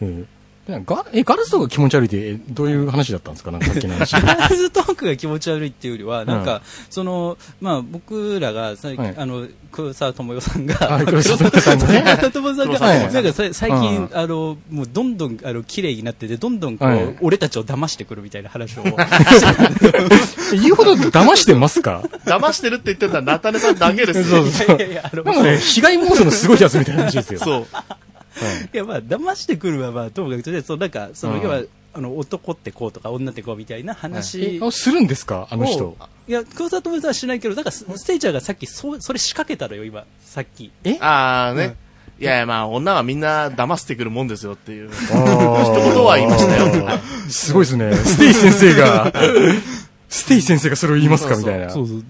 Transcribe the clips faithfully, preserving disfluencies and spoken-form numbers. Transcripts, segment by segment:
うんガ, えガラストークが気持ち悪いってどういう話だったんですか？なんかさっきの話。 ガラストークが気持ち悪いっていうよりはなんか、うん、そのまあ僕らが最近、はい、あの黒沢智代さんが黒沢智代さんが、ね、なんか最近、うん、あのもうどんどんあの綺麗になっててどんどんこう、はい、俺たちを騙してくるみたいな話を言うほど騙してますか？ 騙してるって言ってるのはナタネさんだけですよ。そうそういやいやあのなんかね被害妄想のすごいやつみたいな話ですよ。 そう。 はい、いやまあ騙してくるはまあともかくとりあえずそうなんかその、うん、要はあの男ってこうとか女ってこうみたいな話、 はい、するんですかあの人？ いや黒沢智代さんはしないけどだからステイちゃんがさっきそそれ仕掛けたのよ今さっき。 えああね、うん、いやいやまあ女はみんな騙してくるもんですよっていう一言は言いましたよ。 すごいですねステイ先生がステイ先生がそれを言いますかみたいな。 そうそう。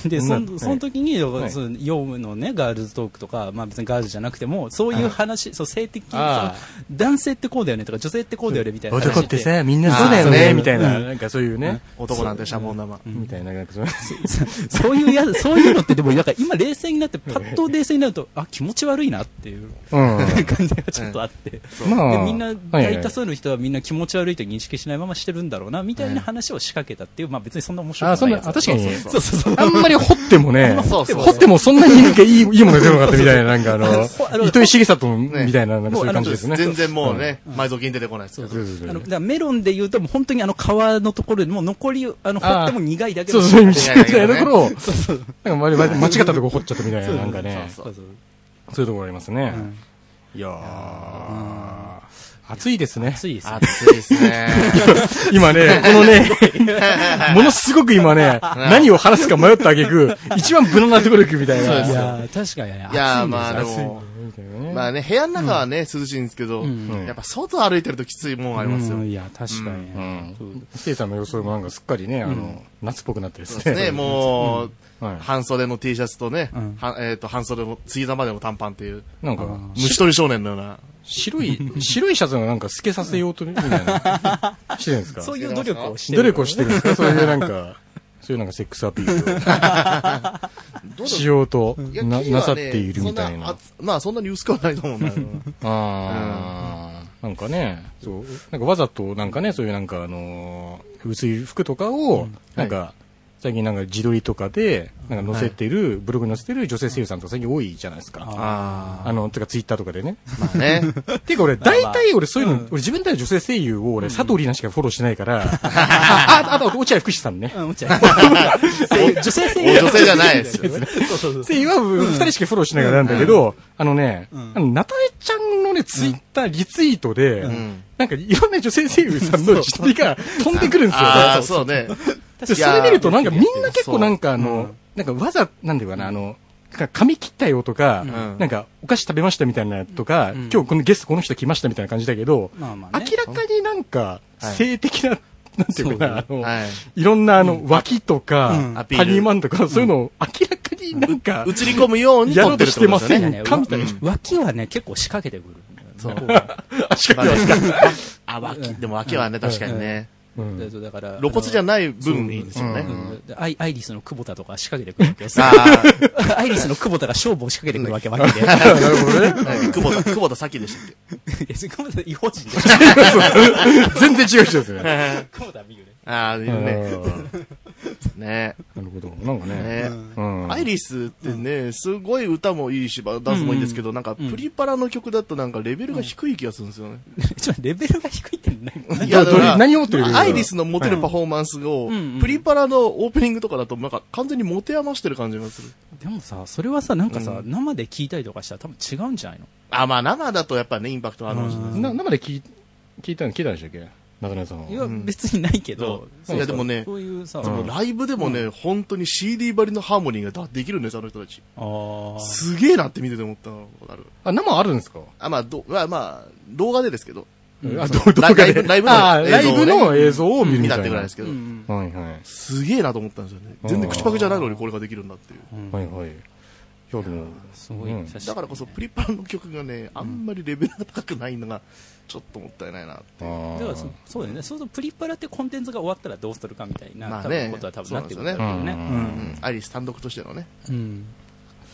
で、その、その時に、はい、その、ヨウムのね、ガールズトークとか、まあ別にガールズじゃなくても、そういう話、そう、性的、その、男性ってこうだよねとか、女性ってこうだよねみたいな話。 男ってさ、みんなそうだよね、みたいな、なんかそういうね。 男なんてシャボン玉。 みたいな、なんかそうそういうや、そういうのって、でも、なんか今冷静になって、パッと冷静になると、あ、気持ち悪いなっていう感じがちょっとあって。まあ、みんな、大多数の人はみんな気持ち悪いと認識しないまましてるんだろうな、みたいな話を仕掛けたっていう、まあ別にそんな面白くないやつ。 あ、確かに、そうそうそう、あんまり掘ってもね、掘ってもそんなになんかいい、いいものが出なかったみたいな、なんかあの、糸井重里みたいな、なんかそういう感じですね。 全然もうね、埋蔵金出てこないですけど。 あの、だからメロンで言うと、もう本当にあの皮のところでもう残り、あの、掘っても苦いだけそうそう、みたいなところを、なんか間違ったところ掘っちゃったみたいな、なんかね。そういうところありますね。いやー。暑いですね。 暑いですね。 暑いですね。 今ね、このね、ものすごく今ね、何を話すか迷った挙句、一番無難なところ行くみたいな。 いや確かにね。 いやまあでも、まあね、部屋の中はね、涼しいんですけど、やっぱ外歩いてるときついもんありますよ。 いや、確かにね。 ステイさんの予想もなんかすっかりね、あの、夏っぽくなってですね。 そうですね、もう、半袖の T シャツとね、えっと、半袖の継ぎざまでの短パンっていう、なんか、虫取り少年のような。 白い、白いシャツがなんか透けさせようとみたいな、してるんですか？ そういう努力をしてる。 努力をしてるんですか？そういうなんか、そういうなんかセックスアピールをしようとな、なさっているみたいな。 まあそんなに薄くはないと思うんだけど。 ああ、なんかね、そう、なんかわざとなんかね、そういうなんかあの、薄い服とかを、なんか、最近なんか自撮りとかで、なんか載せてる、はい、ブログに載せてる女性声優さんとか最近多いじゃないですか。ああ。あの、てかツイッターとかでね。 まあね。 ていうか俺、大体俺そういうの、うん、俺自分では女性声優を俺、佐藤里奈しかフォローしてないから、あ、あと、落合福士さんね。 うん、落合。女性声優。 女性じゃないですよね。 声優は二人しかフォローしないからなんだけど、あのね、あの、なたえちゃんのね、ツイッターリツイートで、なんかいろんな女性声優さんの自撮りが飛んでくるんですよ。 ああ、そうね。 でそれ見るとなんかみんな結構なんかあの、なんかわざ、なんていうかな、あの、髪切ったよとか、なんかお菓子食べましたみたいなとか、今日このゲストこの人来ましたみたいな感じだけど、明らかになんか性的な、なんていうかな、あの、いろんなあの、脇とか、パニーマンとか、そういうのを明らかになんか、 映り込むようにやろうとしてませんかみたいな。 脇はね、結構仕掛けてくる。 そう。 仕掛けますか。 あ、脇、でも脇はね、確かにね。 うん、だから露骨じゃない分いいですよね。 アイリスの久保田とか仕掛けてくるわけです。アイリスの久保田が勝負を仕掛けてくるわけわけで。 なるほどね。 久保田、久保田咲でしたっけ？ 久保田違法人でしょ。全然違う人ですね。 久保田見るね。 ああ、見るね。ね。 なるほど。なんかね。 アイリスってね、すごい歌もいいし、ダンスもいいんですけど、なんかプリパラの曲だとなんかレベルが低い気がするんですよね。 ちょっとレベルが低いって何？ いや、何を持ってる？ アイリスの持てるパフォーマンスを、プリパラのオープニングとかだとなんか完全に持て余してる感じがする。 でもさ、それはさ、なんかさ、生で聞いたりとかしたら多分違うんじゃないの？ あ、まあ生だとやっぱね、インパクトあるかもしれないです。 生で聞いたの聞いたんでしたっけ？中根さんは。 いや、別にないけど。 いや、でもね、 そういうさ、 ライブでもね、本当に シーディー 張りのハーモニーができるんです、あの人たち。すげえなって見てて思ったのがある。 あ、生あるんですか？ あ、まあ、ど、まあ、まあ、動画でですけど。 あ、動画で。 ライブのライブの映像を見るみたいな。 見たってぐらいですけど。 はいはい。 すげえなと思ったんですよね。全然口パクじゃないのにこれができるんだっていう。 はいはい。いやでも、 すごい。 だからこそプリパラの曲がね、あんまりレベルが高くないのが、ちょっともったいないなって。 だからそうだよね。そうするとプリパラってコンテンツが終わったらどうするかみたいな、多分ことは多分なってくるんだよね。 アイリス単独としてのね。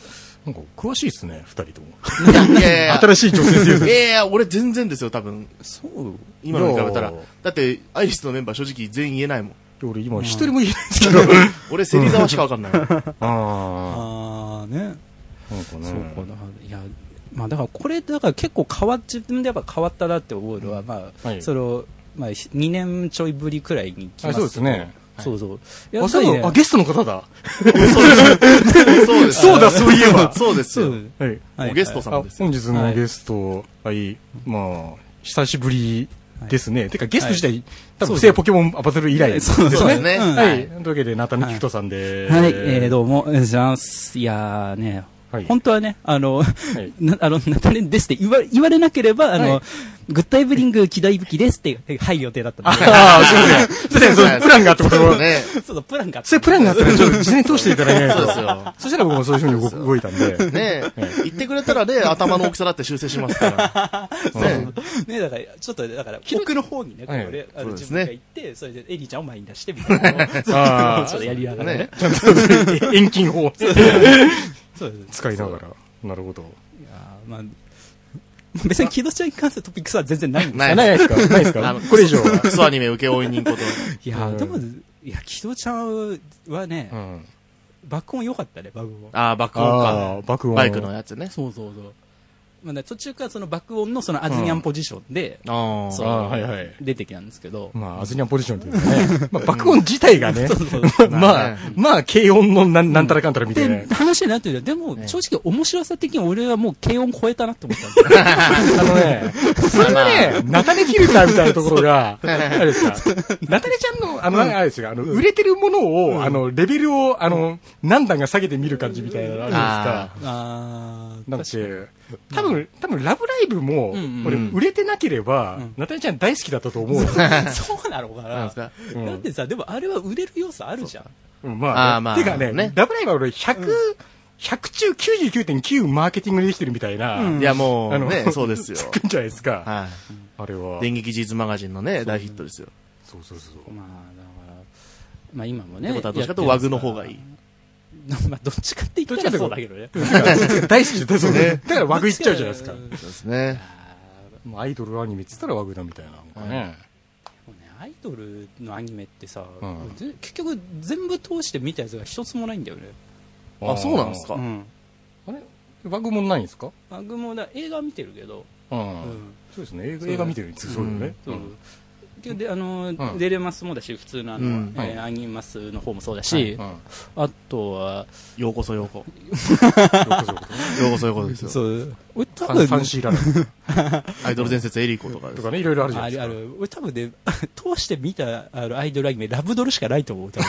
なんか詳しいですね、二人とも。 いやいやいや新しい女性声優。 いやいや、俺全然ですよ、多分。 そう。 今のに比べたら。だって、アイリスのメンバー正直全員言えないもん。 俺今一人も言えないんですけど。 俺、芹沢しかわかんない。ああ。あーね。 なんかね。 そうかな。いや、まあだからこれ、だから結構変わっ、自分でやっぱ変わったなって思うのは、まあ、はい、その、まあ、にねんちょいぶりくらいに来ます。 そうですね。 そうそう。 あ、そう、あ、ゲストの方だ。 そうです。 そうだ、そういえば。 そうですよ。 はい。 ゲストさんです。 本日のゲスト、はい、まあ、久しぶりですね。てか、ゲスト自体、多分、聖ポケモンバトル以来ですね。 そうですね。 はい。というわけで、ナタニキフトさんで。 はい、えー、どうも、お願いします。いやーね、本当はね、あの、あの、ナタネですって言わ言われなければ、あの、グッドイブニング、機動武器ですって入る予定だったんで。 ああ、そうですね。そうですね。プランがあってことね。 そうだ、プランがあって。 それプランがあったら、ちょっと事前に通していただけないと。 そうですよ。 そしたら僕もそういうふうに動いたんで。 ね言ってくれたらね、頭の大きさだって修正しますから。 ねねだから、ちょっと、だから、奥の方にね、これ、あの、自分が行って、それでエリちゃんを前に出してみたいな。ああ。ちょっとやりながらね。 ちゃんと、遠近法。そうです。使いながら。なるほど。いやまあ、別にキドちゃんに関するトピックスは全然ないんですかないですかないですかこれ以上は。 クソアニメ請負人こと。 いや、でも、いや、キドちゃんはね、爆音良かったね、爆音。 ああ、爆音か。 爆音。 バイクのやつね。 そうそうそう。まあ、途中からその爆音のそのアズニャンポジションで、 うん、 そう、はいはい、出てきたんですけど。 まあ、アズニャンポジションっていうかね、まあ、爆音自体がね、まあ、まあ、軽音のなんなんたらかんたらみたいな。 で、話になってるでも、正直面白さ的に俺はもう軽音超えたなって思ったんですよ。 あのね、それはね、ナタネフィルターみたいなところが、あれですか、ナタネちゃんの、あの、あれですよ、あの、売れてるものを、あの、レベルを、あの、何段が下げてみる感じみたいなのあるじゃないですか。ああ。なんか多分、多分、ラブライブも、俺、売れてなければ、ナタネちゃん大好きだったと思う。 そうなのかな。だってさ、でもあれは売れる要素あるじゃん。まあ、まあ。てかね、ラブライブは俺、ひゃく、ひゃく中 きゅうじゅうきゅうてんきゅう マーケティングでできてるみたいな。 いや、もう、ね、そうですよ。 つくんじゃないですか。はい。あれは。 電撃ジーズマガジンのね、大ヒットですよ。 そうそうそう。 まあ、だから、まあ今もね。 ってことは、どっちかとワグの方がいい。 まあ、どっちかって言ったらそうだけどね。 大好きですね。だからワグいっちゃうじゃないですか。 そうですね。 もうアイドルアニメって言ったらワグだみたいなのかね。 アイドルのアニメってさ、結局全部通して見たやつが一つもないんだよね。 あ、そうなんですか。 あれワグもないんですか？ ワグもだ映画見てるけど。 そうですね。映画見てるんですそうよね。 で、あの、デレマスもだし、普通のあの、アニマスの方もそうだし、あとは、 ようこそようこ。ようこそようこですよ。 そう。 俺多分、ファンシーラーアイドル伝説エリコとかとかね、いろいろあるじゃないですか。 あるある。俺多分ね、通して見たあのアイドルアニメ、ラブドルしかないと思う、多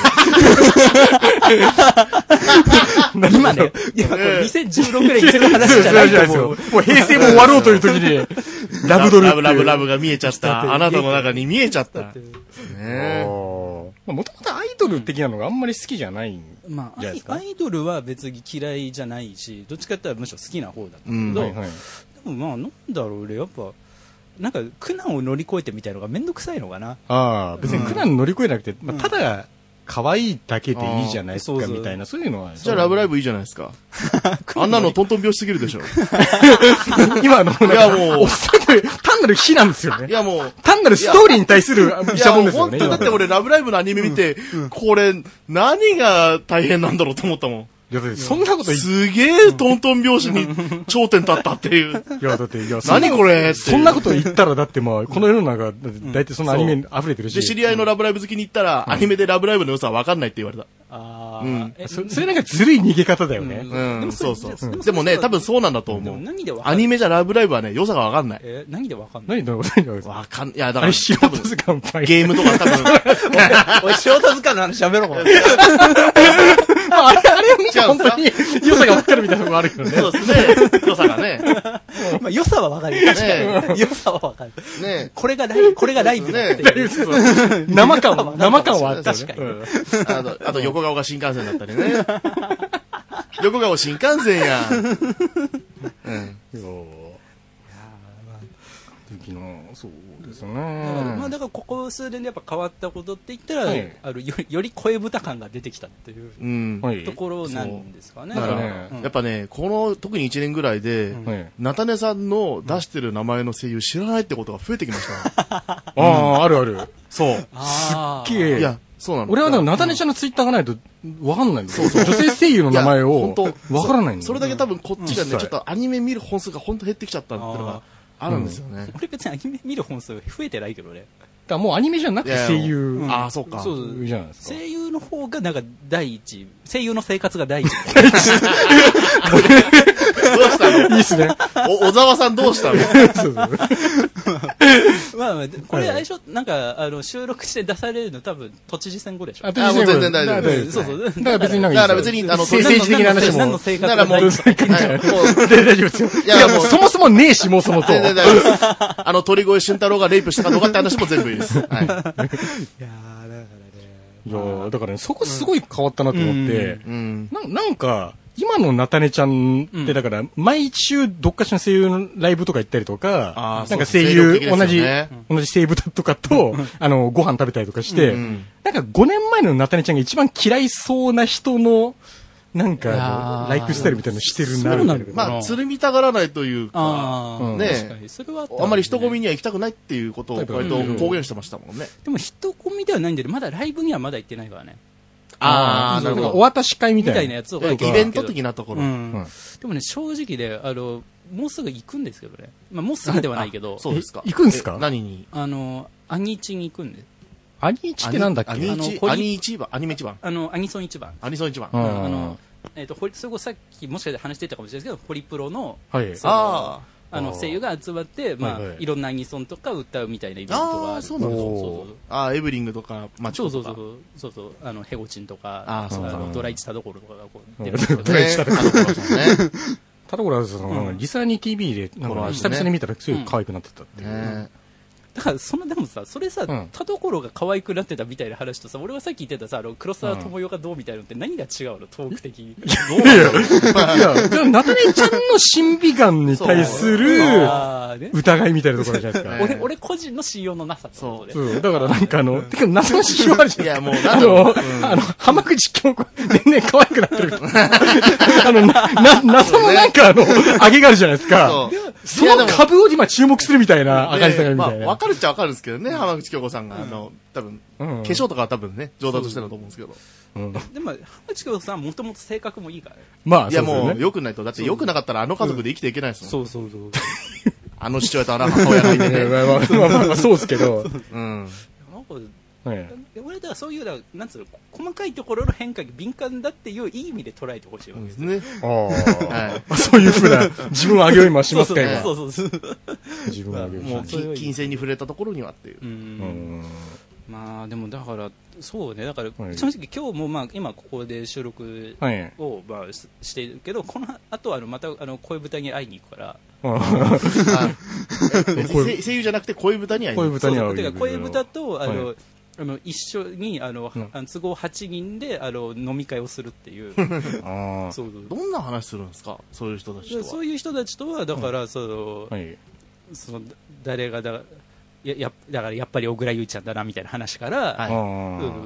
分。今ね、いや、これにせんじゅうろくねんにする話じゃないと思う。 もう平成も終わろうという時に、ラブドル。 ラブラブラブが見えちゃった。あなたの中に見えちゃった。ねえ。 もともとアイドル的なのがあんまり好きじゃないんじゃないですか。 アイドルは別に嫌いじゃないし、どっちかって言ったらむしろ好きな方だったけど、でもまあなんだろう、俺やっぱ、なんか苦難を乗り越えてみたいのがめんどくさいのかな。 ああ、別に苦難乗り越えなくて、まあ、ただ、可愛いだけでいいじゃないですかみたいな、そういうのは。 じゃあラブライブいいじゃないですか。あんなのトントン拍子すぎるでしょ。 今の、いやもう、単なる火なんですよね。 いやもう、 単なるストーリーに対する医者もんですよね。 だって俺ラブライブのアニメ見て、これ、何が大変なんだろうと思ったもん。 いや、だってそんなことすげえトントン拍子に頂点立ったっていう。 いや、だって、いや、 何これって。 そんなこと言ったら、だってまあ、この世の中、だいたいそのアニメ溢れてるし。 で、知り合いのラブライブ好きに言ったら、アニメでラブライブの良さは分かんないって言われた。 ああ。うん。それなんかずるい逃げ方だよね。 うん、そうそう。でもね、多分そうなんだと思う。何で分かんない？アニメじゃラブライブはね、良さが分かんない。 え、何で分かんない？ 何で分かんない？ 分かんない。いや、だから、 素人図鑑ゲームとか多分。 おい、素人図鑑の話喋ろう。 あれ、あれを見て本当に良さが分かるみたいなところあるけどね。 そうですね。良さがね。 まあ、良さは分かる。確かに。良さは分かる。ねこれがライブ、これがライブね。 生感、生感はあった。 確かに。 あと、あと横顔が新幹線だったりね。横顔新幹線や。うん。 時のそうですね。 だからまあだからここ数年でやっぱ変わったことって言ったら、はい、あの よ, より声豚感が出てきたっていう、うん、ところなんですかね。 だから、ねうん、やっぱねこの特にいちねんぐらいで、うん、菜種さんの出してる名前の声優知らないってことが増えてきました。 あああるある。そう。すっげえ。 いやそうなの。 俺はなんか菜種ちゃんのツイッターがないとわかんないんだよ。そうそう。女性声優の名前をわからないんだよ。 それだけ多分こっちがね、ちょっとアニメ見る本数が本当減ってきちゃったっていうのがあるんですよね。 俺別にアニメ見る本数増えてないけどね。 だからもうアニメじゃなくて声優。 ああ、そうか。 そうじゃないですか。 声優の方がなんか第一。声優の生活が第一。 どうしたの？ いいっすね。 お、小沢さんどうしたの？そうそうまあまあ、これ最初、なんか、あの、収録して出されるの多分、都知事選後でしょ。 あ、もう全然大丈夫。 そうそう。 だから別になんか、 だから別に、あの、 政治的な話も。 何の生活だからもう、もう、 大丈夫ですよ。いや、もう、そもそもねえし、もうそのと。 全然大丈夫です。あの、鳥越俊太郎がレイプしたかどうかって話も全部いいです。はい。いやー、だからね。 いやだからね、そこすごい変わったなと思って、うん、な, なんか、今の菜種ちゃんって、だから、毎週どっかしらの声優のライブとか行ったりとか、なんか声優、同じ、同じ声豚とかと、あの、ご飯食べたりとかして、なんかごねんまえの菜種ちゃんが一番嫌いそうな人の、なんか、ライフスタイルみたいなのしてるな、みたいな。 まあ、つるみたがらないというか、ねあんまり人混みには行きたくないっていうことを割と公言してましたもんね。 でも人混みではないんで、まだライブにはまだ行ってないからね。 ああ、なるほど。お渡し会みたいな。 みたいなやつを。 イベント的なところ。 でもね、正直で、あの、もうすぐ行くんですけどね。まあ、もうすぐではないけど。 そうですか。 行くんですか？ 何に？ あの、アニチに行くんで。 アニチってなんだっけ？アニチ、アニ一番、アニメ一番。 あの、アニソン一番。 アニソン一番。 あの、えっと、それこそさっきもしかして話してたかもしれないですけど、ホリプロの、 はい。 ああの、声優が集まって、まあ、いろんなアニソンとか歌うみたいなイベントがある。 ああ、そうなんですか。ああ、エブリングとか、 まあ、そうそうそう、そうそう、あの、ヘゴチンとか、ああ、そうか。ドライチタドコロとかがこう、 出るんですよね。ドライチタドコロね。タドコロはその、リサニー ティーブイ で、なんか、久々に見たらすごい可愛くなってたっていう。 だから、その、でもさ、それさ、田所が可愛くなってたみたいな話とさ、俺はさっき言ってたさ、あの、黒沢智代がどうみたいなのって何が違うのトーク的に。どうなの？ いや、菜種ちゃんの審美眼に対する疑いみたいなところじゃないですか。 俺、俺個人の信用のなさってことで。 そう。だからなんかあの、てか謎の信用あるじゃないですか。いや、 もう、 あの、あの、浜口京子、年々可愛くなってる。あの、な、謎のなんかあの、上げがあるじゃないですか。その株を今注目するみたいな、赤井さんがみたいな。 わかるっちゃわかるんですけどね、浜口京子さんが、あの、多分、化粧とかは多分ね、上手としてると思うんですけど。 でも、浜口京子さんもともと性格もいいからね。 まあ、 いやもう、良くないと。だって良くなかったらあの家族で生きていけないですもん。 そうそうそう。 あの父親とあの母親がいてね。 まあまあまあ、そうですけど。 うん。 はい、俺ではそういうなんつうの細かいところの変化に敏感だっていういい意味で捉えてほしいわけですね。 ああ、はい、そういうふうな自分を上げよう今しますか今。 そうそうそう。 自分を上げよう。 もう金銭に触れたところにはっていう。うんうんまあでもだからそうねだから正直今日もまあ今ここで収録をまあしているけどこの後はまたあの恋豚に会いに行くから。 声優じゃなくて恋豚に会いに行く。 恋豚に会いに行く。恋豚とあの。あの一緒にあの、うん、都合はちにんであの飲み会をするっていうあそうどんな話するんですかそういう人たちとはそういう人たちとはだから、うん、その、はい、その誰がだややだからやっぱり小倉優衣ちゃんだなみたいな話から、はいうん、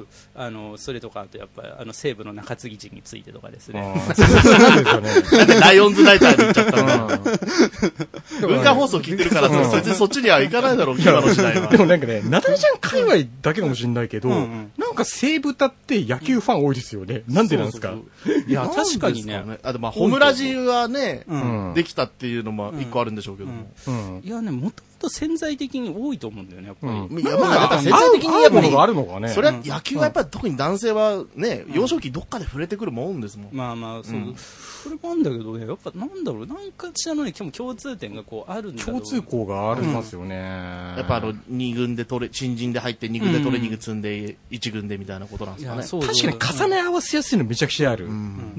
あのそれとかあとやっぱりあの西武の中継ぎ陣についてとかですねなんでライオンズナイターに行っちゃったの文化放送聞いてるから別にそっちには行かないだろう今の時代はでもなんかねなだれちゃん界隈だけかもしれないけど、うんうん、なんか西武隊って野球ファン多いですよね、うん、なんでなんですかそうそうそういや確かにねあとまあホムラジはね、うん、できたっていうのも一個あるんでしょうけども、 うんうん、いやねもともと潜在的に多いと思うんだよねやっぱり、 うん、いやまあやっぱ潜在的にやっぱりあるのかねそれは野球はやっぱり特に男性はね、うん、幼少期どっかで触れてくるもんですもんまあまあそう、うん、それもあるんだけどねやっぱなんだろうなんかしらのね共通点がこうあるんだ共通項がありますよね、うん、 やっぱあのに軍でトレ新人で入ってに軍でトレーニング積んでいち軍んでみたいなことなんですかね。 確かに重ね合わせやすいのめちゃくちゃある。うん、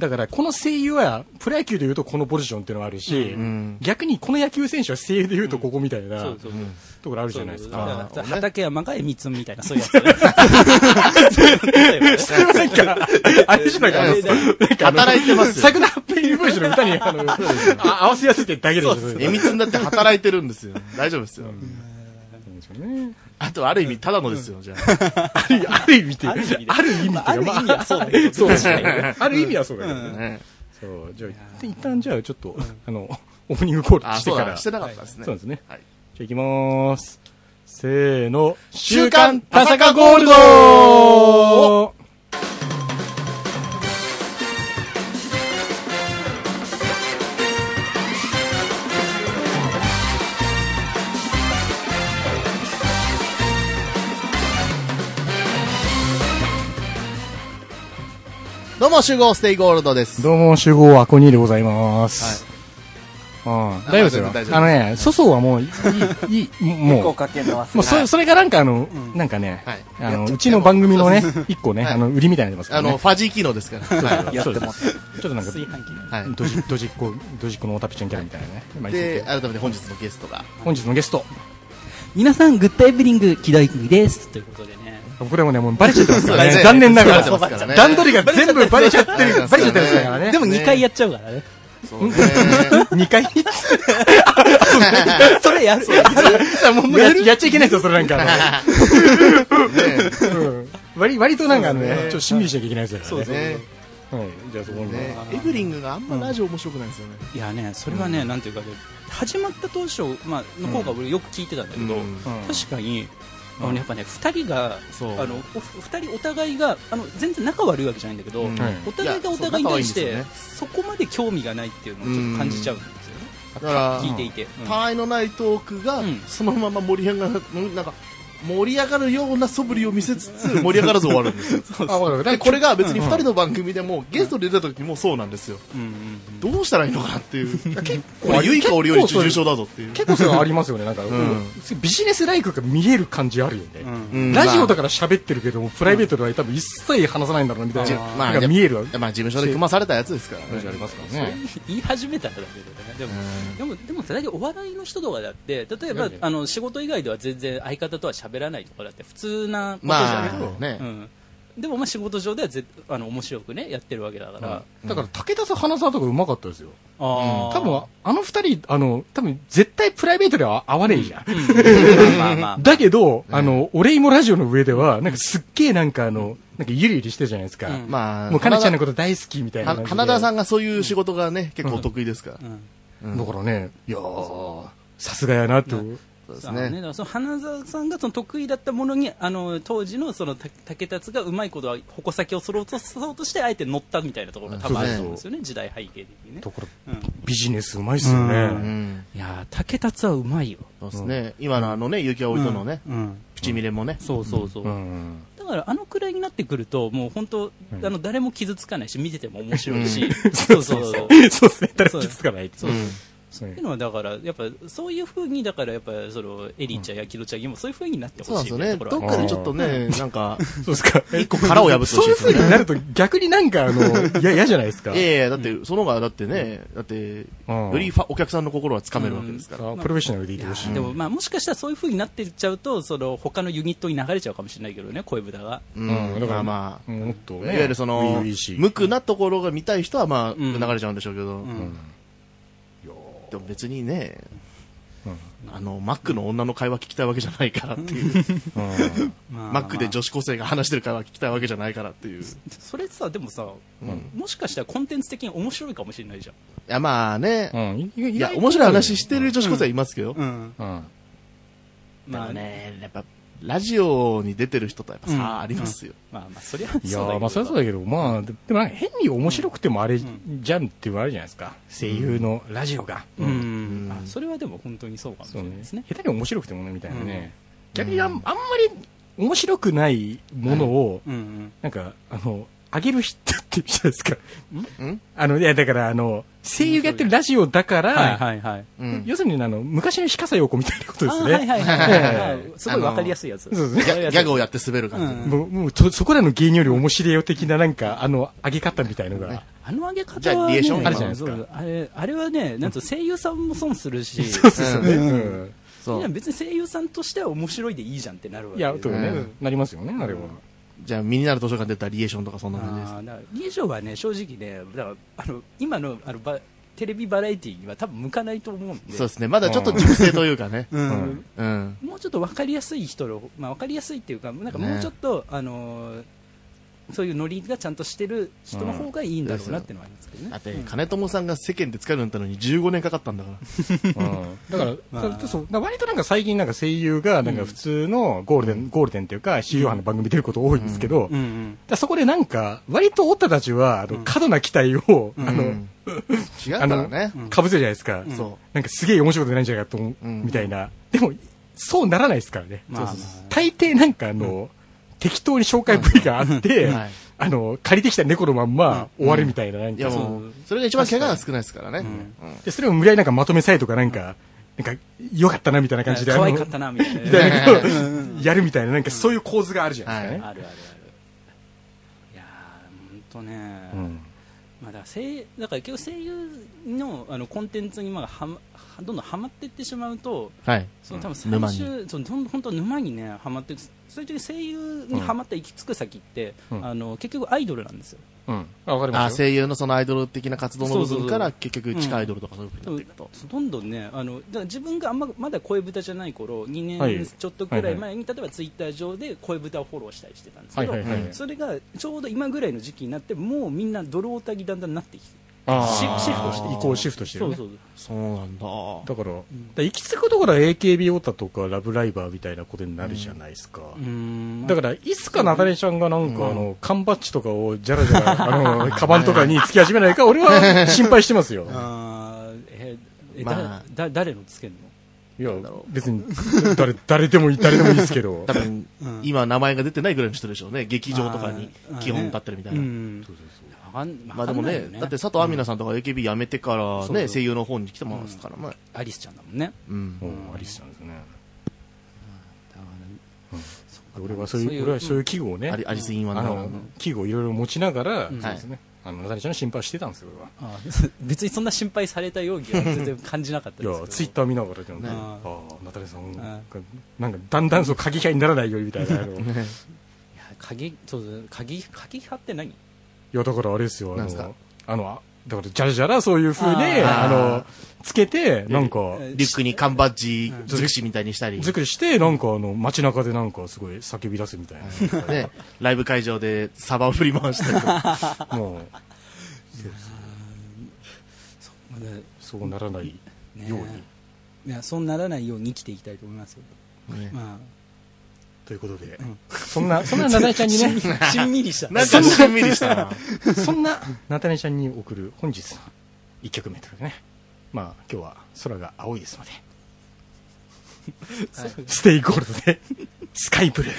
だからこの声優はプロ野球でいうとこのポジションっていうのがあるし、うん、逆にこの野球選手は声優でいうとここみたいな、うん、そうそうそうところあるじゃないですか。 畠山がえみつんみたいなそういうやつ。 それはなんかあれじゃないかな。働いてますよ。 サグナップインボイスの歌にあの合わせやすいってだけです。 えみつんだって働いてるんですよ。大丈夫ですよ。あとある意味ただのですよ、じゃあ。 あるある意味ってある意味ある意味はそうだけど、そうですね。ある意味はそうだけどね。そう、じゃあ一旦じゃあちょっとあのオープニングコールしてからしてなかったですね。 そうですね。じゃあ行きまーす。せーの、週刊田坂ゴールド。 どうも集合ステイゴールドです。 どうも集合アコニーでございます。はい。うん。大丈夫ですよ。あのね、粗相はもういい、いい、もう、もうそれ、それがなんかあの、なんかね、あの、うちの番組のね、一個ね、あの、売りみたいになってますからね。 あの、ファジー機能ですから。 やってます。ちょっとなんか、ドジ、ドジっ子、ドジっ子のオタピちゃんキャラみたいなね。 で、改めて本日のゲストが。 本日のゲスト。 皆さん、グッドエブリング、木戸郁です。ということでね。 これもね、もうバレちゃってますからね。残念ながら。段取りが全部バレちゃってる、バレちゃってるからね。 でもにかいやっちゃうからね。 にかいそれやる。 やっちゃいけないですよ、それなんか。割、割となんかね、ちょっとしんみりしなきゃいけないですよね。そうですね。はい、じゃあそこにね。エブリングがあんまラジオ面白くないですよね。 いやね、それはね、なんていうかね、始まった当初、まあ、の方が俺よく聞いてたんだけど、確かに、あのやっぱね、二人が、あの、二人お互いが、あの、全然仲悪いわけじゃないんだけど、お互いがお互いに対して、そこまで興味がないっていうのをちょっと感じちゃうんですよね。だから、聞いていて。 たわいのないトークが、そのまま盛り上がる、なんか、盛り上がるような素振りを見せつつ盛り上がらず終わるんですよ。でこれが別にふたりの番組でもゲストで出た時もそうなんですよ。どうしたらいいのかなっていう。結構ゆいかおりより重症だぞっていう。 結構それありますよね。なんかビジネスライクが見える感じあるよね。ラジオだから喋ってるけどもプライベートでは多分一切話さないんだろうみたいな。まあ見えるわ。 まあ事務所で組まされたやつですからね。 ありますからね。 言い始めたんだけどね。でもでも大体お笑いの人とかだって例えばあの仕事以外では全然相方とは喋らないとかだって普通なことじゃない、ねうん、でもまあ仕事上ではぜあの面白くねやってるわけだから、 うん、だから武田さん花澤とかうまかったですよ。あ多分あの二人あの多分絶対プライベートでは合わねえじゃん、うん、だけど、うん、あの俺もラジオの上ではなんかすっげえなんかあのなんかゆりゆりしてるじゃないですか、うん、まあもうかなちゃんのこと大好きみたいな感じで花田さんがそういう仕事がね、うん、結構得意ですから、 うんうん、だからねいやさすがやなと、 そうですね。ね、その花澤さんがその得意だったものにあの当時のその竹達がうまいことは矛先をそろうとそうとしてあえて乗ったみたいなところが多分あると思うんですよね。うん、時代背景的にね。 ところ、うん、ビジネスうまいっすよね。うん、 いや竹達はうまいよ。 そうですね。今のあのね雪葵とのね、うん、プチミレもね。 そうそうそう。うんだからあのくらいになってくるともう本当、うん、あの誰も傷つかないし見てても面白いし。 そうそうそう。そうですね。誰も傷つかない。 そう。そういうのはだからやっぱそういう風にだからやっぱそのエリちゃんやキロちゃんにもそういう風になってほしい。 そうですね。どっかでちょっとねなんかそうですか。 一個殻を破ってほしいですね。 そういう風になると逆になんかあのいや嫌じゃないですか。 いやいやだってその方がだってねだってよりお客さんの心はつかめるわけですから。 プロフェッショナルでいてほしい。 でもまあもしかしたらそういう風になっていっちゃうとその他のユニットに流れちゃうかもしれないけどね声豚が。 うんだからまあもっといわゆるその無垢なところが見たい人はまあ流れちゃうんでしょうけど。でも別にね、うん、あのマックの女の会話聞きたいわけじゃないからっていう、うん、マックで女子高生が話してる会話聞きたいわけじゃないからっていう。 それさでもさ、うん、もしかしたらコンテンツ的に面白いかもしれないじゃん。いやまあね、うん、いや面白い話してる女子高生はいますけど、うんうんうん、でもねやっぱラジオに出てる人とやっぱ差、うん、ありますよ。 まあまあそりゃそうだけど。いやまあそりゃそうだけどまあでもなんか変に面白くてもあれじゃんっていうのあるじゃないですか。声優のラジオが。 うん。うんうんあそれはでも本当にそうかもしれないですね。 下手に面白くてもねみたいなね。うん、逆にあんあんまり面白くないものを、うんうん、なんかあの上げる人って言うじゃないですか。んあの、いや、だから、あの、声優がやってるラジオだから、はいはいはい。要するに、あの、昔の鹿佐陽子みたいなことですね。はいはいはい。すごいわかりやすいやつ。そうですね。ギャグをやって滑る感じ。もう、もう、そこらの芸人より面白いよ的な、なんか、あの、上げ方みたいのが。 あの上げ方は、ね、 リエーションあるじゃないですか。 あれ、あれはね、なんと声優さんも損するし。 そうですよね。 そう。別に声優さんとしては面白いでいいじゃんってなるわけ。 いや、とね、なりますよね、あれは。 じゃあ、身になる図書館で言ったらリエーションとかそんな感じです。 あリエーションはね、正直ね、だからあの今のあのバテレビバラエティーには多分向かないと思うんで。 そうですね。まだちょっと熟成というかね。 うんうん、もうちょっと分かりやすい人の、まあ、分かりやすいっていうか、なんかもうちょっと、ね、あのー、そういうノリがちゃんとしてる人の方がいいんだろうなっていうのはありますけどね。 だって、金友さんが世間で使えるようになったのにじゅうごねんかかったんだから。 うん、だから、まあ、そう割となんか最近なんか声優がなんか普通のゴールデン、うん、ゴールデンっていうか、地上波の番組出ること多いんですけど、うんうん、だそこでなんか、割とオタたちは、あの、過度な期待を、うん、あの、うん、 違うからね。 かぶせるじゃないですか。うん、なんかすげえ面白いことないんじゃないかと思う、うん、みたいな。でも、そうならないですからね。まあまあ、大抵なんかあの、うん、適当に紹介 ブイ があって、はい、あの、借りてきた猫のまんま終わるみたいな、なんか、 うん、いやもう、それが一番怪我が少ないですからね。 うん、で、それを無理やりなんかまとめサイトかなんか、なんか、良かったなみたいな感じで。 可愛かったなみたいな。 みたいなやるみたいな、なんかそういう構図があるじゃないですかね。 あるあるある。いやー、ほんとね。うんまあ、だから声だから結構声優のあのコンテンツにまあはまどんどんはまっていってしまうと、はい、その多分最終、うん、そのどんどん本当沼にねはまってそういう時声優にはまった行き着く先って、うん、あの結局アイドルなんですよ。 うん、あ分かりますあ声優のそのアイドル的な活動の部分から結局地下アイドルとかそういうふうになっていくと、 うん、どんどんねあのだから自分があんままだ声豚じゃない頃にねんちょっとくらい前に、はい、例えばツイッター上で声豚をフォローしたりしてたんですけど、はいはいはい、それがちょうど今ぐらいの時期になってもうみんなドロータギだんだんなってきてシフトして移行シフトしてるね。 そうそうそうなんだ。 だから、うん、だ行き着くところは エーケービー オタとかラブライバーみたいなことになるじゃないですか。うん、だからいつかナタレちゃんがなんか、うん、あの缶バッジとかをじゃらじゃらあのカバンとかにつき始めないか俺は心配してますよ。 あええ、まあ、だ誰のつけんの？ いや別に誰誰でもいい誰でもいいですけど。 多分、うん、今名前が出てないぐらいの人でしょうね。劇場とかに基本立ってるみたいな。うんそうそうそうまあでもね、だって佐藤亜美奈さんとか エーケービー 辞めてからね、声優の方に来てますから、まあアリスちゃんだもんね。 うん、アリスちゃんですね。俺はそういう俺はそういう器具をね、 アリスインワンの器具をいろいろ持ちながら、そうですね。あのナタリちゃんの心配してたんですよ俺は。 別にそんな心配された容疑は全然感じなかったですけど。 いやツイッター見ながらじゃん。ああナタリさんなんかだんだんそう鍵派にならないよみたいな。 鍵そう鍵鍵派って何？ いやだからあれですよあのあのだからじゃらじゃらそういう風にあのつけてなんかリュックに缶バッジ尽くしみたいにしたり尽くしてなんかあの街中でなんかすごい叫び出すみたいなねライブ会場でサバを振り回したりもうそうならないようにいやそうならないように生きていきたいと思いますよ。まあということで、うん、そんな、そんなナタネちゃんにね、 しんみりした。 なんかしんみりしたな。 そんなナタネちゃんに送る本日のいっきょくめというね、まあ今日は空が青いですので、はい、ステイゴールドで、スカイブルー。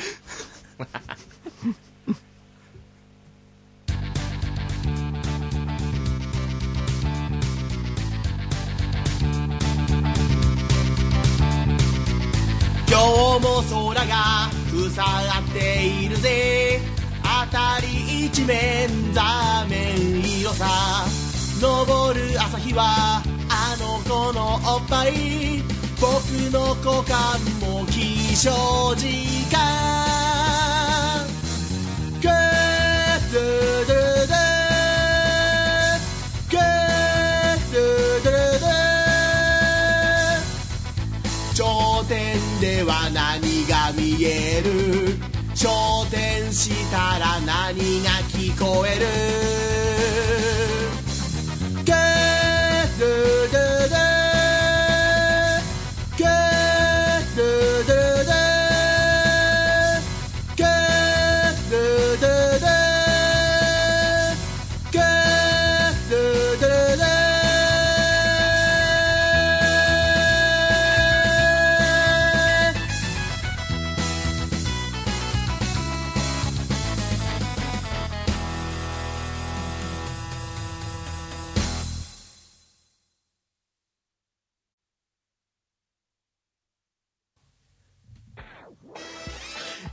今日も空が腐っているぜ辺り一面座面色さ昇る朝日はあの子のおっぱい僕の股間も起床時間グードゥドゥドゥグードゥドゥドゥ頂点では何が見える昇天したら何が聞こえるグードゥドゥドゥグードゥドゥドゥグードゥドゥドゥグードゥドゥドゥ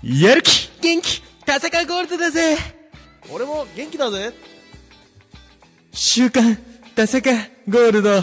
やる気元気田坂ゴールドだぜ。 俺も元気だぜ。 週刊田坂ゴールド。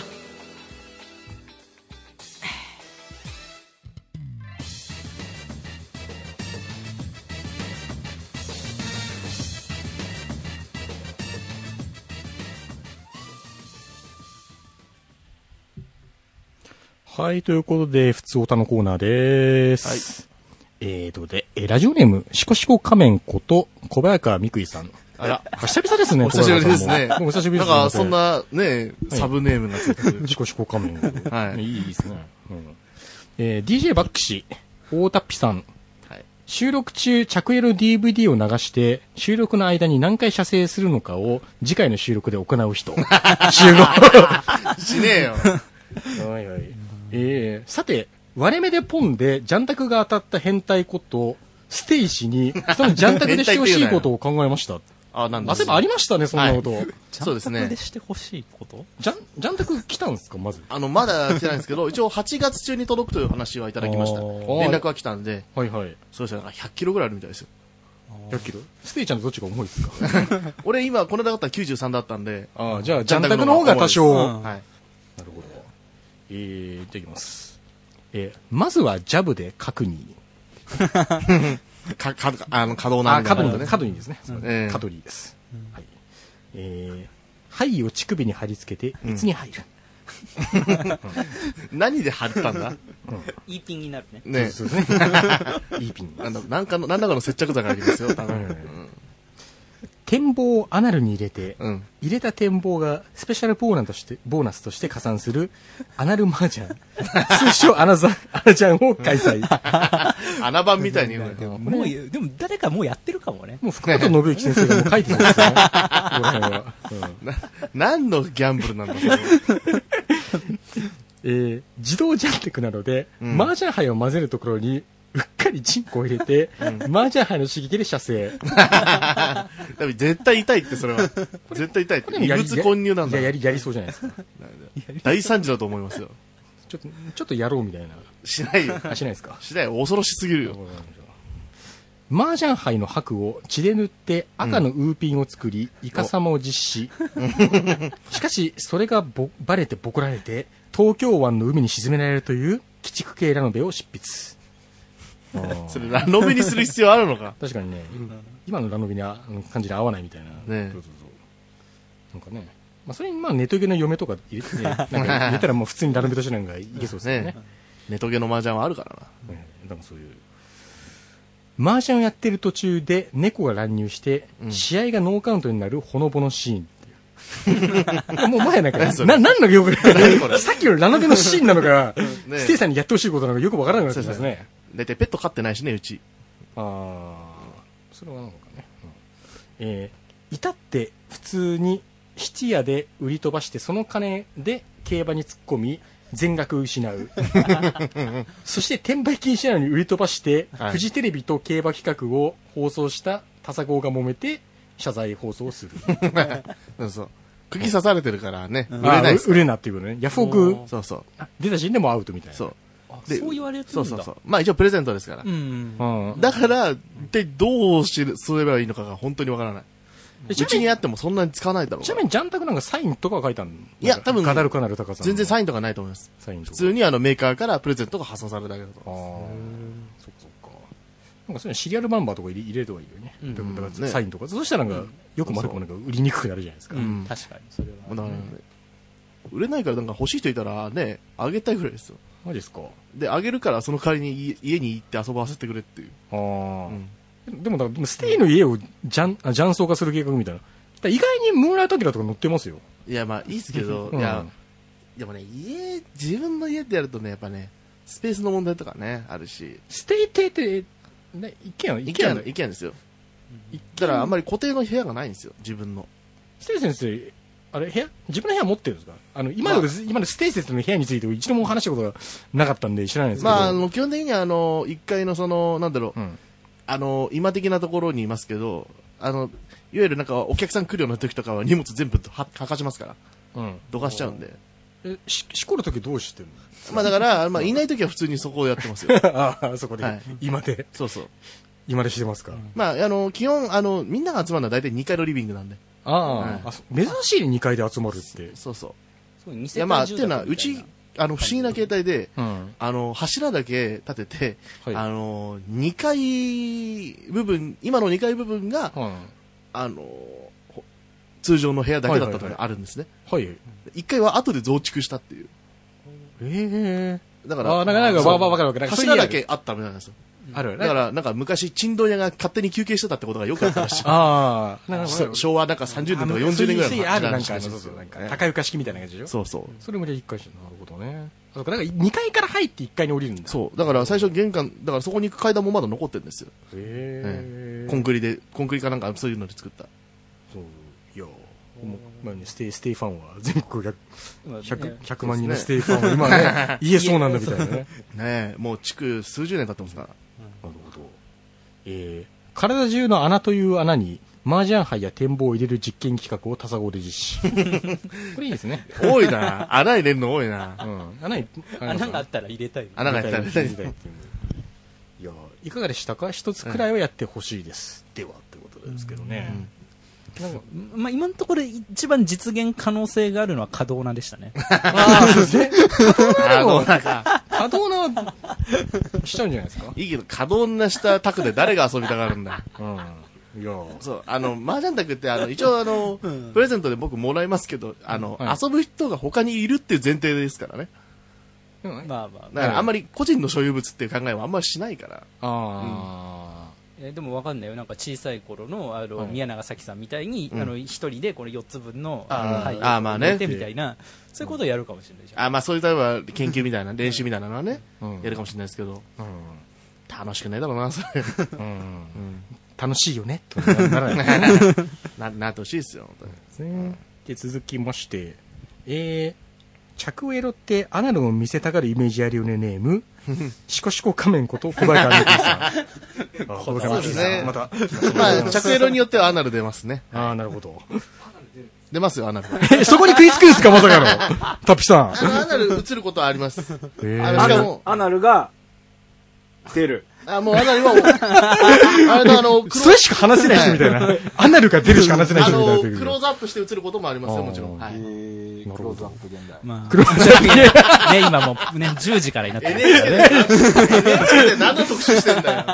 はい、ということで、普通オタのコーナーでーす。はい。えーとで、え、ラジオネーム、シコシコ仮面こと、小早川みくいさん。 あら、 久々ですね、 お久しぶりですね。 お久しぶりですね。 なんか、そんな、ね、サブネームがついてる。 シコシコ仮面。 はい。 いいですね。うん。えー、ディージェー バック氏、大田っぴさん。はい。収録中、着エロ ディーブイディー を流して、収録の間に何回射精するのかを、次回の収録で行う人。集合。 しねえよ。 はいはい。えー、さて、割れ目でポンでジャンタクが当たった変態こと、ステイ氏に、そのジャンタクでしてほしいことを考えました。 あ、なんだ。 あ、そういえばありましたね、そんなこと。はい、 そうですね。 ジャンタクでしてほしいこと？ ジャン、ジャンタク来たんですか、まず。 あの、まだ来てないんですけど、一応はちがつ中に届くという話はいただきました。連絡は来たんで。 はいはい。 そうですね、ひゃっキロぐらいあるみたいですよ。 ひゃっキロ？ステイちゃんとどっちが重いですか？ 俺今、この間だったらきゅうじゅうさんだったんで。 ああ、じゃあ、ジャンタクの方が多少。はい。なるほど。えー、いただきます。えー、まずはジャブで角に。 か、か、あの、可動なんで。あ、角に、角にですね。角にです。はい。えー、針を乳首に貼り付けて、膣に入る。 何で貼ったんだ？ イーピンになるね。 ね。 そうですね。イーピン。 なんかの、なんだかの接着剤がありますよ、多分。 展望をアナルに入れて、うん、入れた展望がスペシャルボーナスとしてボーナスとして加算するアナルマージャン通称アナザアナジャンを開催。 穴番みたいに言うの。もうでも誰かもうやってるかもね。 もう福本信之先生がもう書いてたんですよね。 うん、な何のギャンブルなんだそれ。 えー、自動ジャンテクなので、うん、マージャン杯を混ぜるところにうっかりチンコを入れて、うん、マージャン杯の刺激で射精。 絶対痛いって、それは。絶対痛いって。異物混入なんだ。 いや、やり、やりそうじゃないですか。 大惨事だと思いますよ。 ちょっと、ちょっとやろうみたいな。 しないよ。 あ、しないですか。 しないよ。恐ろしすぎるよ。 マージャン杯の白を血で塗って赤のウーピンを作り、イカサマを実施。しかし、それがぼバレてボコられて、東京湾の海に沈められるという、鬼畜系ラノベを執筆。 それラノベにする必要あるのか。 確かにね、うん、今のラノベにあ感じで合わないみたいな。ね、そうそうそうなんかね、まあそれにまあネトゲの嫁とか入れて、ね、なんか入れたらもう普通にラノベとしてなんかいけそうですよね。ねネトゲの麻雀はあるからな。 ね、だからそういう麻雀をやってる途中で猫が乱入して、うん、試合がノーカウントになるほのぼのシーン。もう前なんかな何のよくさっきのラノベのシーンなのか、ね、ステイさんにやってほしいことなのかよくわからなくなってますね。 だいたいペット飼ってないしねうち。 ああそれはなのかね。うん、えー、至って普通に質屋で売り飛ばしてその金で競馬に突っ込み全額失う。そして転売禁止なのに売り飛ばして、はい、フジテレビと競馬企画を放送したタサゴーが揉めて謝罪放送する。 そうそう。釘刺されてるからね、売れないです。 売れなっていうことね。ヤフオク、 そうそう。 出た時点でもアウトみたいな。 そう。 でそう言われるんだ。 そうそうそう。まあ一応プレゼントですから。うん。だから、一体どうすればいいのかが本当にわからない。うちにあってもそんなに使わないだろう。 ちなみにジャンタクなんかサインとか書いたの？ いや、多分、 ガダルカナル高さん。 全然サインとかないと思います。サインとか。普通にあのメーカーからプレゼントが発送されるだけだと思います。ああ。 そっかそっか。なんかそういうシリアルナンバーとか入れ入れるといいよね。うん、だからサインとか。そしたらなんか、よく丸くもなんか売りにくくなるじゃないですか。 うん、確かに。それは、ね。 売れないからなんか欲しい人いたらね、あげたいぐらいですよ。 マジですか？で、 あげるからその代わりに家に行って遊ばせてくれっていう。ああ。 うん、でもだから、ステイの家をジャン、雀荘化する計画みたいな。意外にムーンライトキラとか載ってますよ。 いや、まあいいですけど、うん、いや、でもね、家、自分の家ってやるとね、やっぱね、スペースの問題とかね、あるし。 ステイ邸って、ね、一軒一軒一軒ですよ。だからあんまり固定の部屋がないんですよ、自分の。 ステイ先生、あれ、部屋、自分の部屋持ってるんですか？あの、今の、まあ、今のステイ先生の部屋について一度も話したことがなかったんで知らないんですけど。 まあ、あの、基本的にはあの、一階のその、なんだろう、うん、あの、今的なところにいますけど、あの、いわゆるなんかお客さん来るような時とかは荷物全部ははかしますから、うん、どかしちゃうんで。 え、し、しこる時どうしてるの？ まあだから、まあいない時は普通にそこをやってますよ。 ああ、そこで、はい、今で。 そうそう。 今でしてますか。 まあ、あの、基本、あの、みんなが集まるのは大体にかいのリビングなんで。 ああ、はい、あ、珍しいにかいで集まるって。 そうそう。 そういや、まあ、っていうのは、うち、あの、不思議な形態で、うん、あの、柱だけ立てて、はい、あの、にかい部分、今のにかい部分が、はい、あの、通常の部屋だけだったとかあるんですね。はい。いっかいは後で増築したっていう。 ええー。 だから、 あ、なんか、なんか、わ、わ、わかるわかる。 柱だけあったみたいなんですよ。 あるだから、なんか昔、珍道屋が勝手に休憩してたってことがよくあったらしい。 ああ。 なんか昭和なんかさんじゅうねんとかよんじゅうねんぐらいの話。ある、なんか、そうそう、なんか、高床式みたいな感じでしょ。 そうそう。 それもじゃいっかいし、なるほどね。そうか、だからにかいから入っていっかいに降りるんだ。 そう。だから最初玄関、だからそこに行く階段もまだ残ってるんですよ。へえ。コンクリで、コンクリかなんかそういうので作った。 そう。いやまあね、ステイ、ステイファンは全国ひゃく、ひゃくまん人のステイファンは今ね、言えそうなんだみたいなね。 ねえ、もう築数十年経ってますから。 なるほど。えー、体中の穴という穴に麻雀牌や展望を入れる実験企画をタサゴで実施。これいいですね。 多いな。穴入れるの多いな。 うん。穴に、 穴があったら入れたい。 穴があったら入れたい。いや、いかがでしたか？一つくらいはやってほしいです。うん、では、ってことですけどね。うんなんかまあ、今のところ一番実現可能性があるのはカドーナでしたね。 ああ、そうですね。カドーナか。カドーナはしちゃうんじゃないですか？ いいけど、カドーナした卓で誰が遊びたがるんだよ。 うん。いやそう、あの、麻雀卓って、あの、一応あの、うん、プレゼントで僕もらいますけど、あの、はい、遊ぶ人が他にいるっていう前提ですからね。 うん、まあまあ。 だからあんまり個人の所有物っていう考えはあんまりしないから。ああ。うんえでも分かんないよなんか小さい頃のあの、はい、宮永咲さんみたいに、うん、あの一人でこれよっつぶんの牌を入れてみたいなそういうことをやるかもしれないじゃん。 あまあそういう例えば研究みたいな練習みたいなのはね、うん、やるかもしれないですけど、うん、楽しくないだろうなそれ、うんうん、 楽しいよねとならないななってほしいですよ本当に、 ね、で続きましてえー着エロってアナルを見せたがるイメージあるよねネームシコシコ仮面こと小早川美樹さん。 そうですね。またまあ着エロによってはアナル出ますね。 ああなるほど。 出ますよアナル。 えそこに食いつくんですかまさかの。タッピさん。 アナル映ることはあります。 えー、しかもアナルが出る。 あもうアナルはあれのあのそれしか話せない人みたいな。アナルが出るしか話せない人みたいな。あのクローズアップして映ることもありますよもちろん。はい。 クローズアップ現代。 まあ、クローズアップ現代。ね、今もうね、じゅうじからになってる。 エヌエイチケー で、エヌエイチケー で何の特集してんだよ。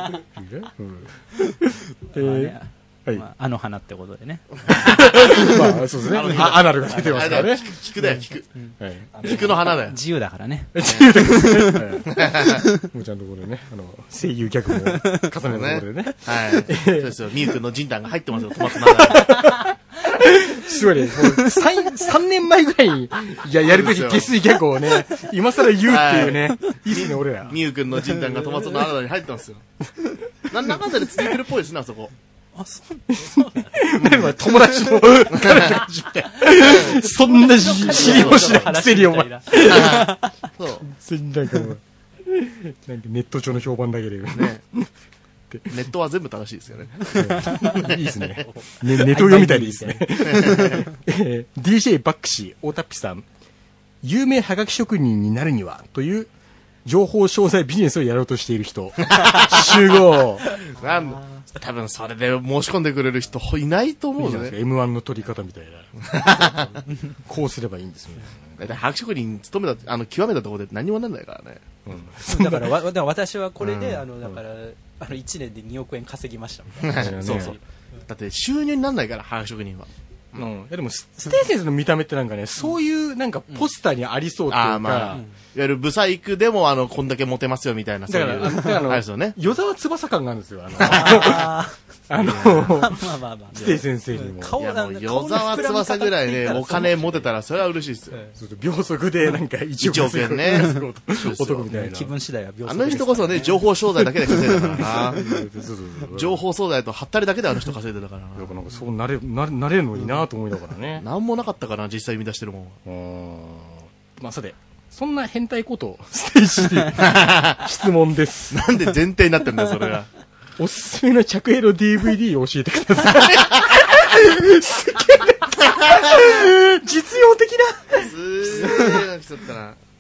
えーはいまあ、あの花ってことでね。 まあ、そうですね。アナルが出てますからね。 菊だよ、菊。菊の花だよ。 自由だからね。 自由だからね。もうちゃんとこれね、あの、声優客も重ねたところでね。 はい。そうですよ、みゆくんのジンタンが入ってますよ、小松菜が。 すごいね、もうさんねんまえぐらいに、いや、やるべき下水ギャグをね、今更言うっていうね。いいっすね、俺ら。 みゆくんのジンタンが小松菜のに入ってますよ。なんだかんだで続いてるっぽいですね、あそこ。 あ、そうそう友達の彼女じって。そんな知りもしないくせにお前。そう。全然なんかもう、なんかネット上の評判だけで。ね。 ネットは全部正しいですよね。 いいですね。ねネット読みたいでいいですね。ディージェー バックシー、大田っぴさん。有名はがき職人になるには、という情報商材ビジネスをやろうとしている人。集合。 なんだ多分それで申し込んでくれる人いないと思うね。 エムワン の取り方みたいな。こうすればいいんですよね。 だいたい白職人勤めた、あの、極めたところで何もなんないからね。 うん、だからわ、だから私はこれで、うん、あの、だから、あの、いちねんでにおくえん稼ぎましたみたいな。 そうそう。だって収入になんないから、白職人は。 うん。いやでも、ステイセンスの見た目ってなんかね、そういうなんかポスターにありそうっていうか、うん、あまあ、 いわゆるブサイクでもあの、こんだけモテますよみたいな、そういう。だから、あれですよね。 与沢翼感があるんですよ、あの、ああの、まあまあまあ、ステイ先生にも。 顔が、与沢翼ぐらいね、お金持てたらそれは嬉しいですよ。 秒速でなんかいちおくえんね。男みたいな。 気分次第は秒速。 あの人こそね、情報商材だけで稼いだからな。情報商材とハったりだけであの人稼いでたからな。 やっぱなんかそうなれ、なれるのいいなと思いながらね。 なんもなかったかな、実際生み出してるもん。 うん。まあ、さて。そんな変態こと、ステージで質問です。 なんで前提になってんだよ、それが。 おすすめの着エロ ディーブイディー を教えてください。すげえ実用的な。 すげえな人だったな。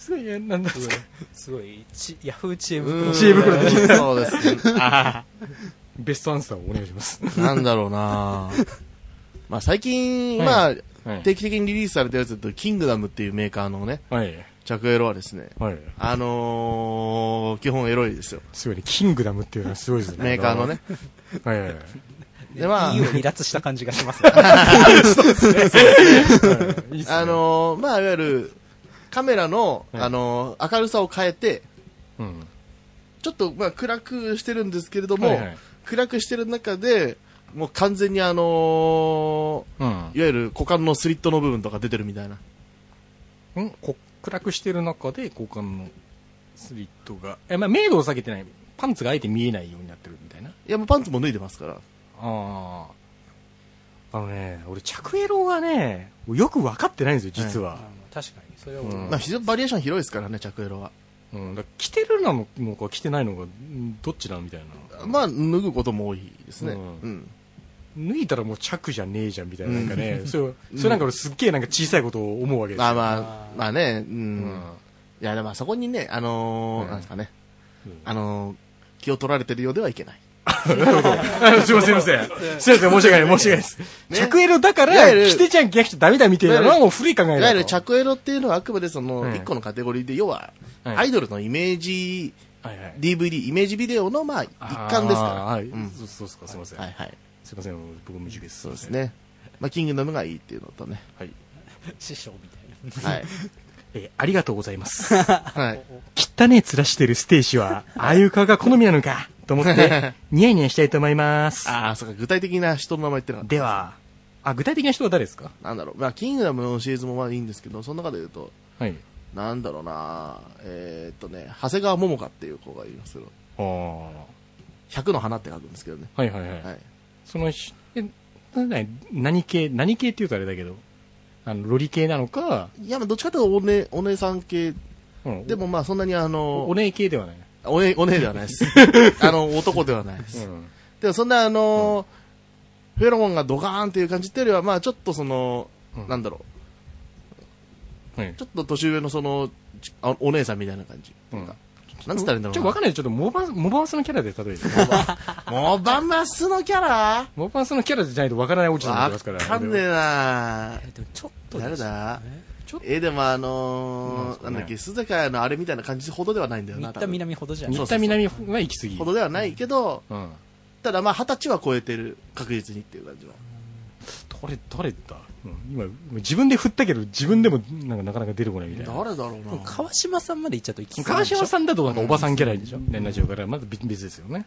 すごい、なんだすか。 すごい、ヤフー知恵袋。 知恵袋で。 そうですね。あベストアンサーをお願いします。 なんだろうなまあ最近、まあ、定期的にリリースされたやつだと、キングダムっていうメーカーのね、はい、着エロはですね、はい、あのー、基本エロいですよ。 すごいね、キングダムっていうのはすごいですね。 メーカーのね。はいはいはい。 で、まあ。いいを離脱した感じがしますね。そうですね。 あのー、まあ、いわゆる、カメラの、はい、あのー、明るさを変えて、うん、ちょっと、まあ、暗くしてるんですけれども、はいはい、暗くしてる中で、もう完全にあのーうん、いわゆる股間のスリットの部分とか出てるみたいな。 んこ暗くしてる中で股間のスリットが、え、まあ、明度を下げてない。パンツがあえて見えないようになってるみたいな。いや、もうパンツも脱いでますから。ああ。あのね、俺、着エロがね、よく分かってないんですよ、実は。はい、 確かに。それは、 うん、まあ、非常にバリエーション広いですからね、着エロは。 うん、だ着てるのか着てないのか、どっちなのみたいな。 まあ、脱ぐことも多いですね。うん。うん脱いだらもう着じゃねえじゃんみたいな、なんかね、うん、それ、それなんか俺すっげえなんか小さいことを思うわけですよ。 あまあ、まあね、うん。うん、いや、でもそこにね、あのーうん、なんですかね、うん、あのー、気を取られてるようではいけない。 なるほど。すいません、すいません。すいません、申し訳ない、申し訳ないです。ね、着エロだから、着てちゃん着なくちゃダメだみたいなのはもう古い考えだと。 いわゆる着エロっていうのはあくまでその、一個のカテゴリーで、要は、アイドルのイメージ、はいはい、ディーブイディー、イメージビデオの、まあ、一環ですから。 はい。うん、そうそうですか、すいません。 はいはい。 すいません、僕無事です。 そうですね。まあ、キングダムがいいっていうのとね。 はい。師匠みたいな。はい。 えー、ありがとうございます。はい。汚ねえ面してるステージは、ああいう顔が好みなのか、と思って、ニヤニヤしたいと思います。 ああ、そうか、具体的な人の名前ってのは。 では、あ、具体的な人は誰ですか？ なんだろう。まあ、キングダムのシリーズもまあいいんですけど、その中で言うと、はい。なんだろうなえー、っとね、長谷川桃香っていう子がいますけど。ああ。百の花って書くんですけどね。 はいはいはい。はい。その、え、何系、何系って言うとあれだけど、あの、ロリ系なのか。 いや、どっちかというとおね、お姉さん系。うん、でもまあそんなにあの、 お姉系ではない。 お姉、お姉ではないです。あの、男ではないです。うん、でもそんなあの、うん、フェロモンがドカーンっていう感じっていうよりは、まあちょっとその、うん、なんだろう、はい。ちょっと年上のその、お姉さんみたいな感じ。うんなんつったらいいんだろうな。 ちょっとわかんない。ちょっとモバ、モバマスのキャラで例えて。 モバマスのキャラモバマスのキャラじゃないとわからないオチになりますから。 わかんねえなえ、でもちょっと。 誰だえ、でもあのー、なんだっけ、鈴鹿のあれみたいな感じほどではないんだよな。 新田南ほどじゃない。 新田南は行き過ぎ。 ほどではないけど、うん、ただまあ二十歳は超えてる。確実にっていう感じは。 誰、誰だ今自分で振ったけど自分でもなんかなかなか出てこないみたいな。 誰だろうな。 川島さんまで行っちゃうと行き川島さんだとなんかおばさんキャラでしょ。年ラジオからまず別ですよね。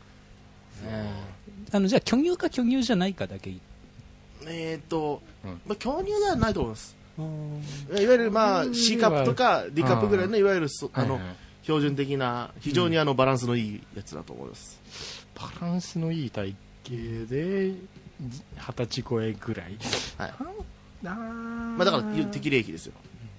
あのじゃあ巨乳か巨乳じゃないかだけ。 えっと、まあ巨乳ではないと思います。いわゆるまあ C カップとか D カップぐらいのいわゆるあの標準的な非常にあのバランスのいいやつだと思います。 バランスのいい体型で二十歳超えぐらい。はい。 あまあだから適齢期ですよ。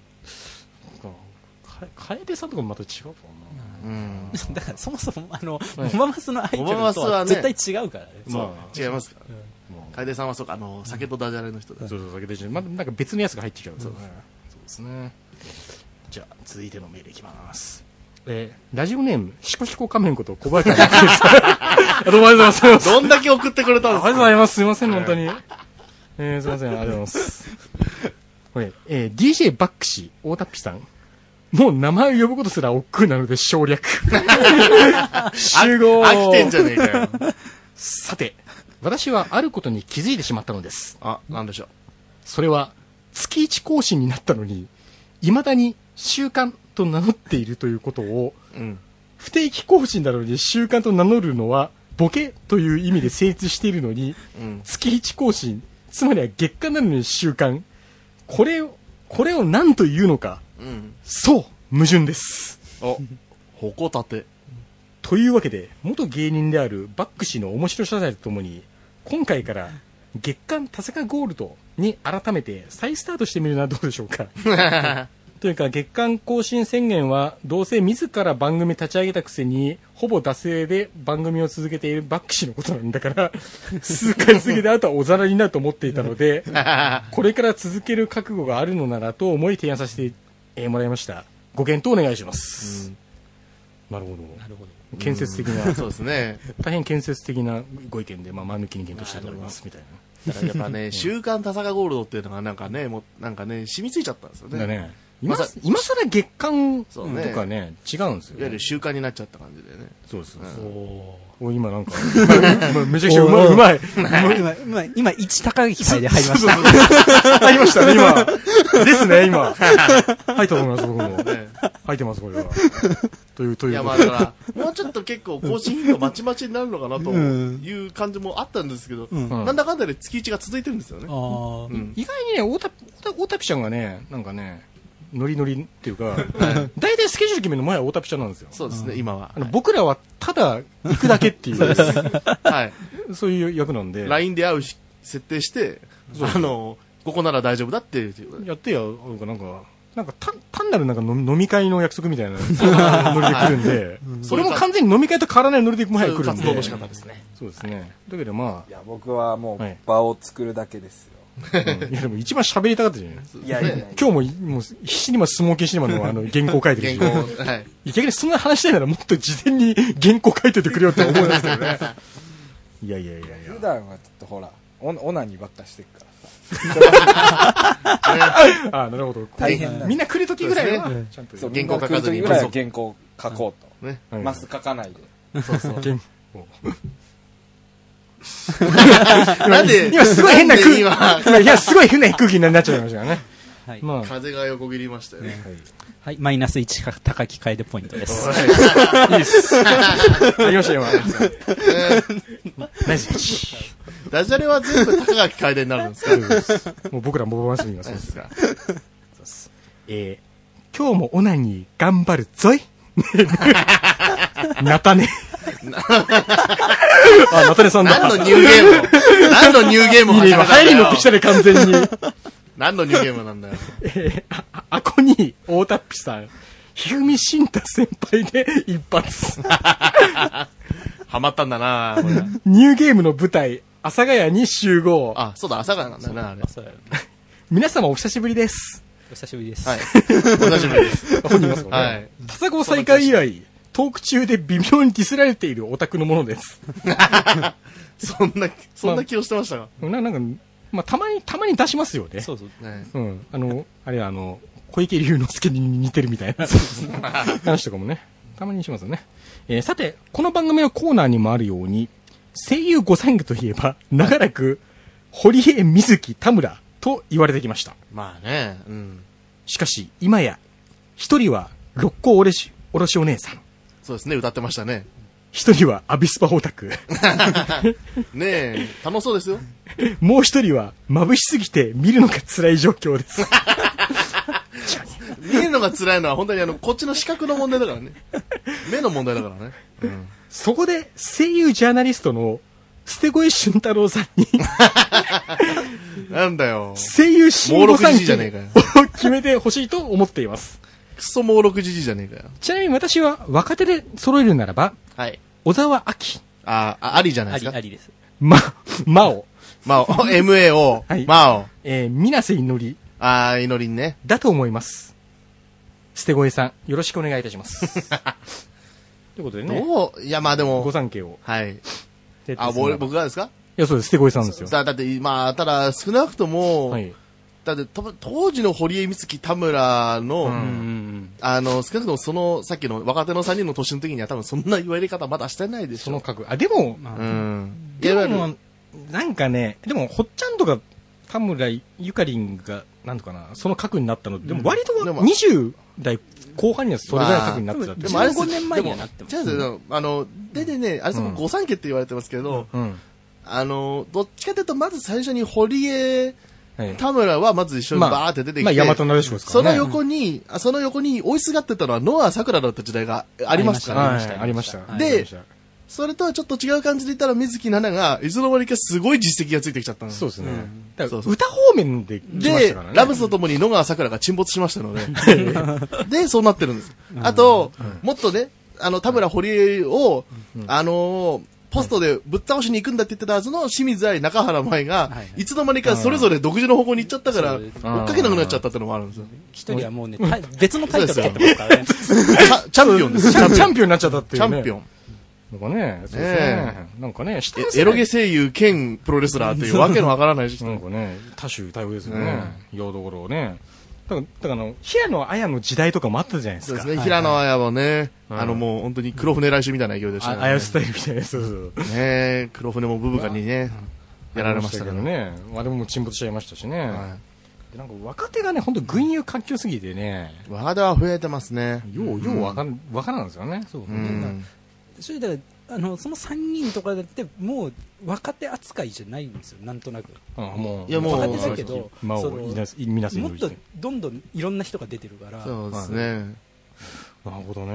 楓さんとかもまた違うかな。 うん。だからそもそもあのモバマスのアイドルとは絶対違うからね。 そう違いますから。楓さんはそうかあの酒とダジャレの人だ。 そうそう酒とダジャレ。まだなんか別のやつが入ってきちゃう。そうですね。じゃあ続いてのメールいきます。えー、ラジオネームシコシコ仮面こと小林さんです。どうもありがとうございます。 どんだけ送ってくれたんですか。 ありがとうございます。すみません本当に。えー、すみませんありがとうございます。これ、えー、ディージェー バック氏大田っぴさん。もう名前を呼ぶことすら億劫なので省略。集合。 飽きてんじゃねえかよ。 さて、私はあることに気づいてしまったのです。 あ、なんでしょう。 それは月一更新になったのに、未だに週刊と名乗っているということを、うん、不定期更新なのに週刊と名乗るのはボケという意味で成立しているのに、うん、月一更新、つまりは月刊なのに週刊、これをこれを何というのか、うん、そう矛盾です。 お、ほこたて。 というわけで元芸人であるバック氏の面白謝罪とともに、今回から月刊田坂ゴールドに改めて再スタートしてみるのはどうでしょうか。というか月刊更新宣言はどうせ自ら番組立ち上げたくせにほぼ惰性で番組を続けているバック氏のことなんだから数回過ぎであとはおざらになると思っていたのでこれから続ける覚悟があるのならと思い提案させてもらいました。 ご検討お願いします。うん、なるほど。なるほど。建設的な、 そうですね。 大変建設的なご意見で、まあ、前向きに検討したいと思います、みたいな。だからやっぱね、週刊田坂ゴールドっていうのがなんかね、もうなんかね、染みついちゃったんですよね。だね。 今さ、今更月刊とかね、違うんですよ、ね。 いわゆる週刊になっちゃった感じでね。 そうです。お今なんか、めちゃくちゃうまい、うまい。 今、今、今、一高木杯で入りました。 入りましたね、今。ですね、今。入ったと思います、僕も。入ってます、これは。という、という。 いや、まあだから、もうちょっと結構更新頻度まちまちになるのかなという感じもあったんですけど、なんだかんだで月いちが続いてるんですよね。 意外にね、大田、大田ピちゃんがね、なんかね、ノリノリっていうか、大体スケジュール決めるの前は大田ピちゃんなんですよ。 そうですね、今は。 あの僕らはただ行くだけっていう、 はい、 そういう役なんで。 ライン で会う設定して、あの、ここなら大丈夫だって。 やってや、なんか、なんか単なるなんか飲み会の約束みたいなノリで来るんで、それも完全に飲み会と変わらないノリで前来るんで。 活動の仕方ですね。 そうですね。だけどまあ。 いや、僕はもう場を作るだけですよ。 うん、いやでも一番喋りたかったじゃないいやいやいや今日ももう必死に今相撲消しにものあの原稿書いてるし、 原稿、はい、 逆にそんな話したいならもっと事前に原稿書いててくれよって思うんですけどねいやいやいやいや普段はちょっとほらオオナニーばっかしてるからさあなるほど大変みんな来る時ぐらいはちゃんと原稿書かずに原稿書こうと、ね、マス書かないでそうそう原なんで今すごい変な空気今いやすごい変な空気になっちゃいましたからね。 はい。 まあ風が横切りましたよね。 はい。はい、マイナスいち高木楓ポイントです。 いいです。ありましたよ。ナイスいち。 ダジャレは全部高垣楓になるんですか。 もう僕らモバマスにはそうですか。えー、今日もオナニー頑張るぞい。なたね。あ、ナタネさんだ。 何のニューゲーム何のニューゲームいいね、今、流行り乗ってきたね、完全に。 何のニューゲームなんだよ。 えー、あ、あこに、大田っぴさん、ひふみしんた先輩で一発。 ハマったんだなニューゲームの舞台、阿佐ヶ谷に集合。 あ、そうだ、阿佐ヶ谷なんだよな、あれ。 皆様お久しぶりです。 お久しぶりです。 はい。お久しぶりです。 本人ますもんね。はい。田坂再開以来、トーク中で微妙にディスられているオタクのものです。 そんな、そんな気をしてましたか、 まあ、ななんか、まあ、たまに、たまに出しますよね。 そうそう。 ね、 うん。あの、あれはあの、小池龍之介に似てるみたいな話とかもね、たまにしますよね。えー、さて、この番組のコーナーにもあるように、声優御三家といえば、長らく、堀江瑞希田村と言われてきました。 まあね、うん。 しかし、今や、一人は、六甲おろし、おろしお姉さん。 そうですね、歌ってましたね。 一人はアビスパオタク。 ねえ、楽しそうですよ。 もう一人は眩しすぎて見るのが辛い状況です。 見るのが辛いのは本当にあの、こっちの視覚の問題だからね。目の問題だからね。うん、 そこで声優ジャーナリストの捨て越俊太郎さんになんだよ。 声優新御三家を決めてほしいと思っています。 クソ猛録じじいじゃねえかよ。 ちなみに私は若手で揃えるならば、 はい。 小沢明。 ああ、ありじゃないですか。 あり、ありです。 ま、まお。 まお、エムエーオー。はい。まお。 えー、水瀬いのり。 ああ、いのりんね。 だと思います。捨て越さん、よろしくお願いいたします。ということでね。 どういや、まあでも。 御三家を。 はい。あ、僕がですかいや、そうです。捨て越さんですよ。 だって、まあ、ただ、少なくとも、はい。だって当時の堀江光希田村の、うん、あの少なくともそのさっきの若手のさんにんの年の時には多分そんな言われ方まだしてないでしょ。 その格あでも、まあ、うん、でもなんかねでもほっちゃんとか田村ゆかりんがなんとかなその格になったのでも割とにじゅう代後半にはそれぐらいの格になってたって、 まあ、でもあれごねんまえにはなってます。 でもあのででねあれそこ御三家って言われてますけど、うん、あのどっちかというとまず最初に堀江田村はまず一緒にバーって出てきて、まあ、 まあ、大和なでしこですからね。 その横に、うん、その横に追いすがってたのはノア桜だった時代がありましたからね。ありました。 で、それとはちょっと違う感じで言ったら水木奈々がいつの間にかすごい実績がついてきちゃったんです。 そうですね。うん、だから歌方面で来ましたからね。 で、ラブスとともに野川桜が沈没しましたので。で、そうなってるんです。あと、うん、もっとね、あの、田村堀江を、うん、あのー、 ポストでぶっ倒しに行くんだって言ってたはずの清水愛、中原舞が、いつの間にかそれぞれ独自の方向に行っちゃったから、追っかけなくなっちゃったってのもあるんですよ。 一人はもうね、別のタイトル取ってますからね。 チャンピオンです。 チャンピオンになっちゃったっていう。 チャンピオン。 なんかね、そうですね。なんかね、 エロゲ声優兼プロレスラーというわけのわからない人。 なんかね、多種多様ですよね。ようどころをね。だから、だからあの、平野綾の時代とかもあったじゃないですか。 そうですね、平野綾はね、あのもう本当に黒船来週みたいな勢いでしたね。 綾スタイルみたいな、そうそう。 ね黒船もブブカにね、やられましたけどね。あれも沈没しちゃいましたしね。なんか若手がね、本当群雄割拠すぎてね。 若手は増えてますね。 よう、ようわかん、わからんですよね。そう。 それで、あの、そのさんにんとかだって、もう、若手扱いじゃないんですよ、なんとなく。 あもう、 いやもう、 若手だけど、 まあ、みなすもっと、どんどんいろんな人が出てるから。 そうですね。 なるほどね。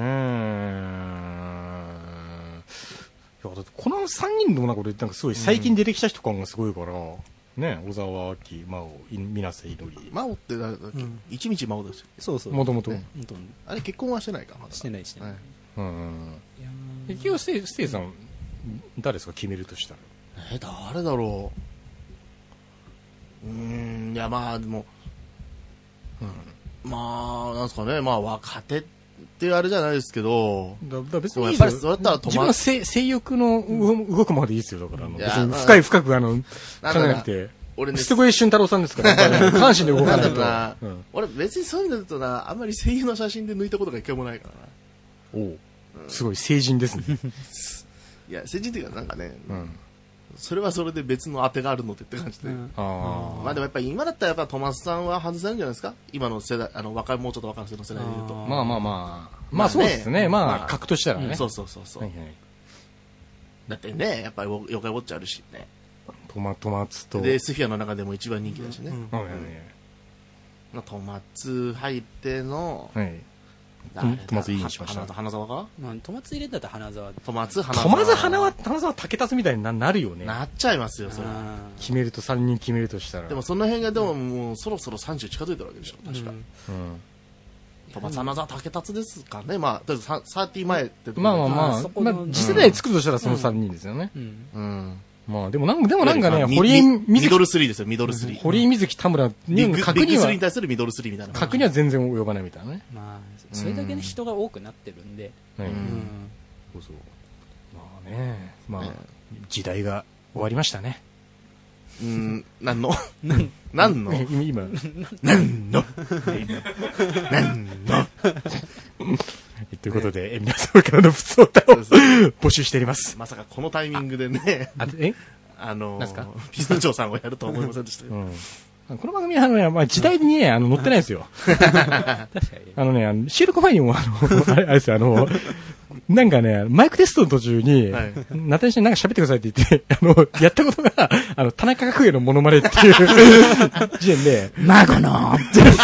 いや、だってこのさんにんのなんか俺、なんかすごい最近出てきた人感がすごいから、ね、小沢明、真央、水瀬いのり。 真央って誰だっけ、一日真央ですよ。 そうそう。 もともと。 あれ結婚はしてないかまだ。 してないしてない。 うん。結局ステイ、ステイさん、誰ですか決めるとしたら。 え、誰だろう。うーん、いやまあでも、うん、まあ、なんですかね、まあ若手ってあれじゃないですけど、 だだ別にやっぱりそうやったら自分は性性欲の動くまでいいですよ、だから。別に深い深くあの、考えなくて。俺ね、すごい俊太郎さんですから、ね、関心で動かないと。 なうん、俺別にそういうのだとな、あんまり声優の写真で抜いたことが一回もないからな。 おう。すごい成人ですね。 いや、成人っていうかなんかね、うん、それはそれで別の当てがあるのってって感じで。うん、あまあでもやっぱり今だったらやっぱトマスさんは外せるんじゃないですか今の世代、あの若い、もうちょっと若い世の世代で言うと。 まあまあまあ。まあそうですね。まあ、まあ、格としたらね、うん。 そうそうそうそう、はいはい。だってね、やっぱり妖怪ウォッチあるしね。 トマトマツと。 で、スフィアの中でも一番人気だしね。うんうんうん、トマツ入っての、はいトマツいいにしました。 花沢かまあ、トマツ入れたら花沢。 トマツ、花沢。トマツ、花沢、花沢、竹達みたいになるよね。 なっちゃいますよ、それ。 決めると、さんにん決めるとしたら。 でもその辺がでももうそろそろさんじゅう近づいてるわけでしょ、確か。うん。トマツ、花沢、竹達ですかね。まあ、とりあえずさんじゅう前ってまあまあまあ、まあ、次世代作るとしたらそのさんにんですよね。うん。うんまあでもなんか、でもなんかね、堀井水木。ミドルスリーですよ、ミドルスリー。 堀井水木、田村、 ビッグスリーに対するミドルスリーみたいな。 格には全然及ばないみたいなね。 まあ、それだけね、人が多くなってるんで。うん。 そうそう。まあね、まあ、時代が終わりましたね。 うん、なんのなんの今、 なんのなんのということで、皆様からの普通歌を募集しております。 まさかこのタイミングでね、 あ、えあの、ピスタチオさんをやるとは思いませんでしたよ。 うん、この番組は、あの、まあ、時代にね、あの、載ってないですよ。確かに。あのね、あの収録前にも、あの、あれですよ、あの、なんかね、マイクテストの途中に、はい、ナタニシになんか喋ってくださいって言って、あの、やったことが、あの、田中角栄のモノマネっていう時点で、 孫の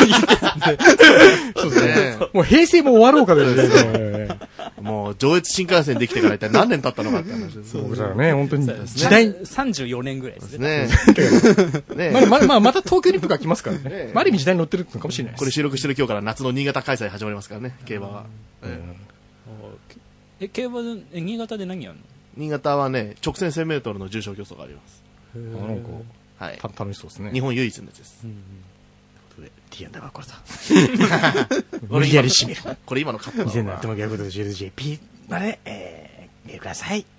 そうですね。 もう平成も終わろうかというね。 もう上越新幹線できてから一体何年経ったのかって話です。 そうだね、本当に。時代。 さんじゅうよねんぐらいですね。 ねまあ、まあ、まあ、また東京オリンピックが来ますからね。ある意味時代に乗ってるのかもしれないです。 これ収録してる今日から夏の新潟開催始まりますからね、競馬は。 え、競馬で、え、新潟で何やるの？ 新潟はね、直線せんメートルの重賞競争があります。 へー。なんか、 はい。 楽しそうですね。 日本唯一のやつです。うん。 ということで、ティーアンダーバーこれさ。無理やり締める。 これ今のカットだ。 以前の頭がやることで ジェイジェーピー まで、えー、メールください。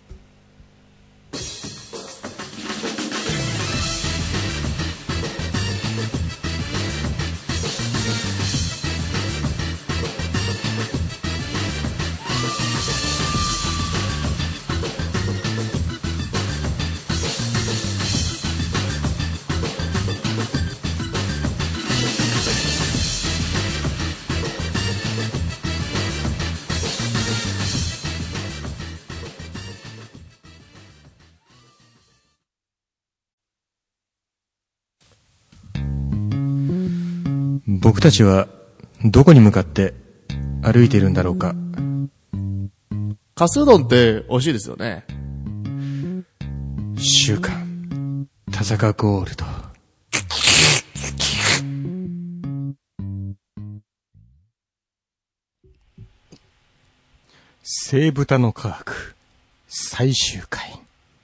僕たちはどこに向かって歩いているんだろうか。 かすうどんって美味しいですよね。 週刊田坂ゴールド。生豚の科学、 最終回。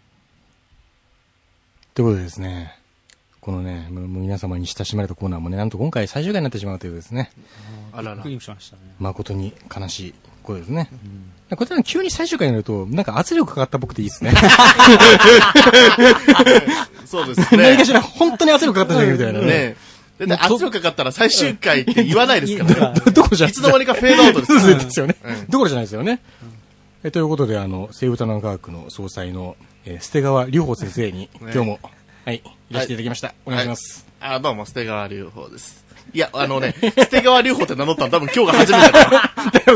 ということでですね、このね、皆様に親しまれたコーナーもね、なんと今回最終回になってしまうというですね。 あらら。びっくりしましたね。 誠に悲しいことですね。うん、これ多分急に最終回になると、なんか圧力かかった僕でいいですね。 そうですね。 何かしら本当に圧力かかったじゃんみたいなね。 ねで圧力かかったら最終回って言わないですからね。 どこじゃいつの間にかフェードアウトですからね。そうですよね。どころじゃないですよね。えということで、あの、西武多南科学の総裁の、えー、捨川隆法先生に、今日も、はい、いらしていただきました。お願いします。 あ、どうも、捨川隆法です。いや、あのね、捨川隆法って名乗ったの多分今日が初めてだから。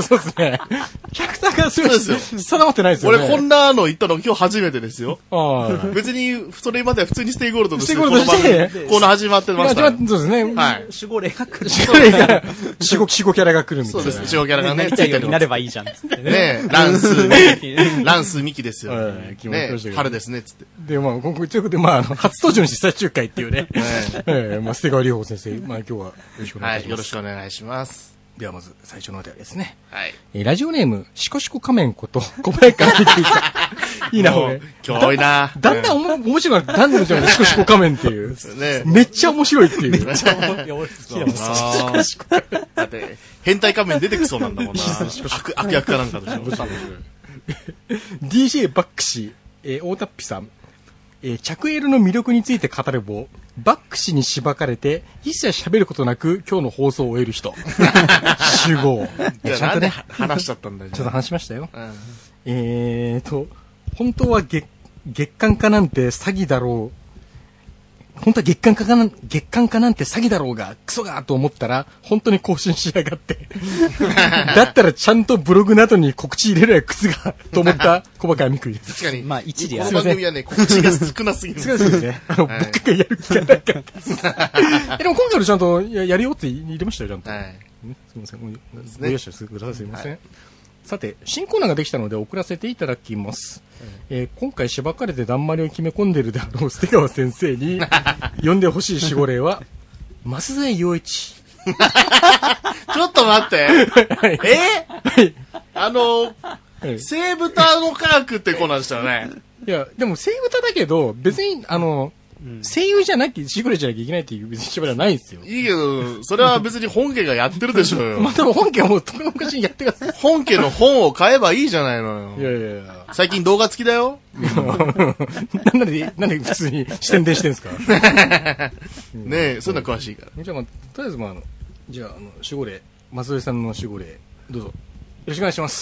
そうですね。キャラクターがすごいですよ。定まってないですよね。 俺こんなの言ったの今日初めてですよ。別に、それまでは普通にステイゴールドとして、この番組、コーナー始まってました。 そうですね。 はい。 守護霊が来る。 守護霊が、守護、守護キャラが来るみたいな。 そうです。守護キャラがね、 ついてる。なればいいじゃん。ねえ、ランス、ランスミキですよ。ね春ですね、つって。 で、まあ、今回ということで、まあ、初登場にして最終回っていうね。ええ、まあ、捨川隆法先生、まあ今日はよろしくお願いします。 よろしくお願いします。 ではまず最初のお便りですね。 はい。 えー、ラジオネーム、シコシコ仮面こと小林から見ていいか。いいな、これ。 今日多いな。 だんだんおも面白いな。だんだん面白いな、シコシコ仮面っていう。ね、めっちゃ面白いっていう。めっちゃ面白い。俺好きだもんな。シコシコ仮面。 だって、変態仮面出てきそうなんだもんな。悪, 悪役かなんかでしょ。 ディージェー バック氏、えー、大田っぴさん。えー、着エルの魅力について語る棒。バック氏にしばかれて、一切喋ることなく、今日の放送を終える人。集合。 ちゃんとね、話しちゃったんだよ。 ちょっと話しましたよ。うん、えーと、本当は月、月間化なんて詐欺だろう。本当は月間化なん、月間化なんて詐欺だろうが、クソがと思ったら、本当に更新しやがって。だったらちゃんとブログなどに告知入れるや靴が、と思った小バみくりです。 確かに。 まあ、一理ある。この番組はね、告知が少なすぎる。 少なすぎるね。あの、はい、僕がやる気がなかったです。え、でも今回はちゃんとや、やるよって入れましたよ、ちゃんと。はい。すみません。ご容赦してください。すみません。はい、さて、新コーナーができたので送らせていただきます。えー、今回しばかれてだんまりを決め込んでるであろう捨川先生に呼んでほしい守護霊は増添陽一。 ちょっと待って、はい、えーはい、あの、はい、生豚の科学ってコーナーでしたよね。 いやでも生豚だけど別にあのうん、声優じゃなきゃ、守護霊じゃなきゃいけないっていう別に縛りはないんですよ。 いいけど、それは別に本家がやってるでしょうよ。 まあでも本家はもうとの昔にやってください。 本家の本を買えばいいじゃないのよ。 いやいやいや。 最近動画付きだよ。 なんで、なんで普通に宣伝してんですかねえ、そんな詳しいから。 じゃあまあ、とりあえずまああの、じゃあ、あの、守護霊、松添さんの守護霊、どうぞ。よろしくお願いします。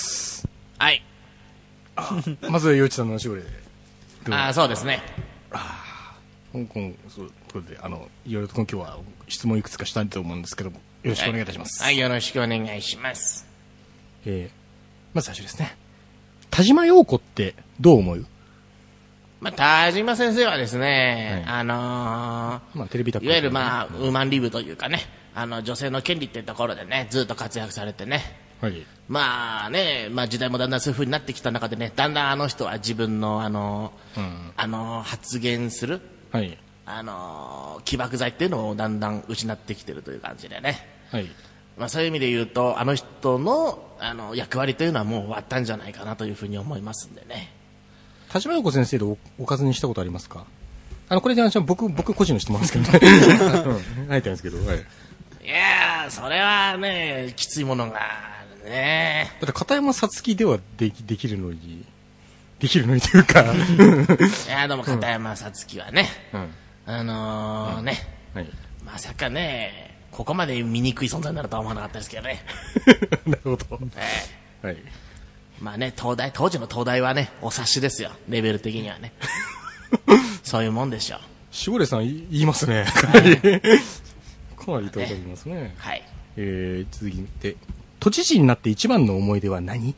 はい。 松添陽一さんの守護霊。 ああ、そうですね。 ああ。香港、そういうことで、あの、いろいろと今日は質問いくつかしたいと思うんですけども、よろしくお願いいたします。 はい、はい、よろしくお願いします。 えー、まず最初ですね。田島陽子ってどう思う？ まあ、田島先生はですね、はい、あのー、まあ、テレビタップ、ね、 いわゆるまあ、ウーマンリブというかね、あの、女性の権利っていうところでね、ずっと活躍されてね、はい、まあね、まあ時代もだんだんそういう風になってきた中でね、だんだんあの人は自分のあの、うん、あの、発言する、はい、あの起爆剤っていうのをだんだん失ってきてるという感じでね、はい、まあ、そういう意味で言うとあの人の、あの役割というのはもう終わったんじゃないかなというふうに思いますんでね。 田島陽子先生で お, おかずにしたことありますか？あのこれで僕僕個人の質問ですけどね、うん、入ってるんですけど、はい、 いやーそれはねきついものがね。 だって片山さつきではで き, できるのにできるのにというかいやでも片山さつきはね、うん、あのー、ね、うん、はい、まさかねここまで醜い存在になるとは思わなかったですけどね。 なるほど、 えー、はい、まあね東大当時の東大はねお察しですよ、レベル的にはね。そういうもんでしょう。 守護霊さん言いますね。かなりかなりいただきますね。ね、 はい、 えー、続いて都知事になって一番の思い出は何？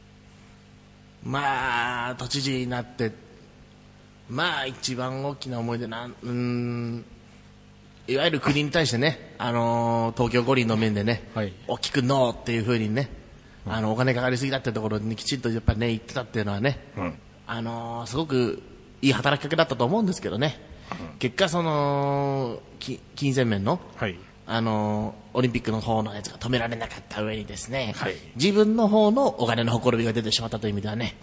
まあ都知事になってまあ一番大きな思い出な、うーん、いわゆる国に対してね、あのー、東京五輪の面でね、はい、大きくノーっていう風にね、あのお金かかりすぎだってところにきちんとやっぱね言ってたっていうのはね、うん、あのー、すごくいい働きかけだったと思うんですけどね、うん、結果その金銭面の、はい、あのー、オリンピックの方のやつが止められなかった上にですね、はい、自分の方のお金のほころびが出てしまったという意味ではね、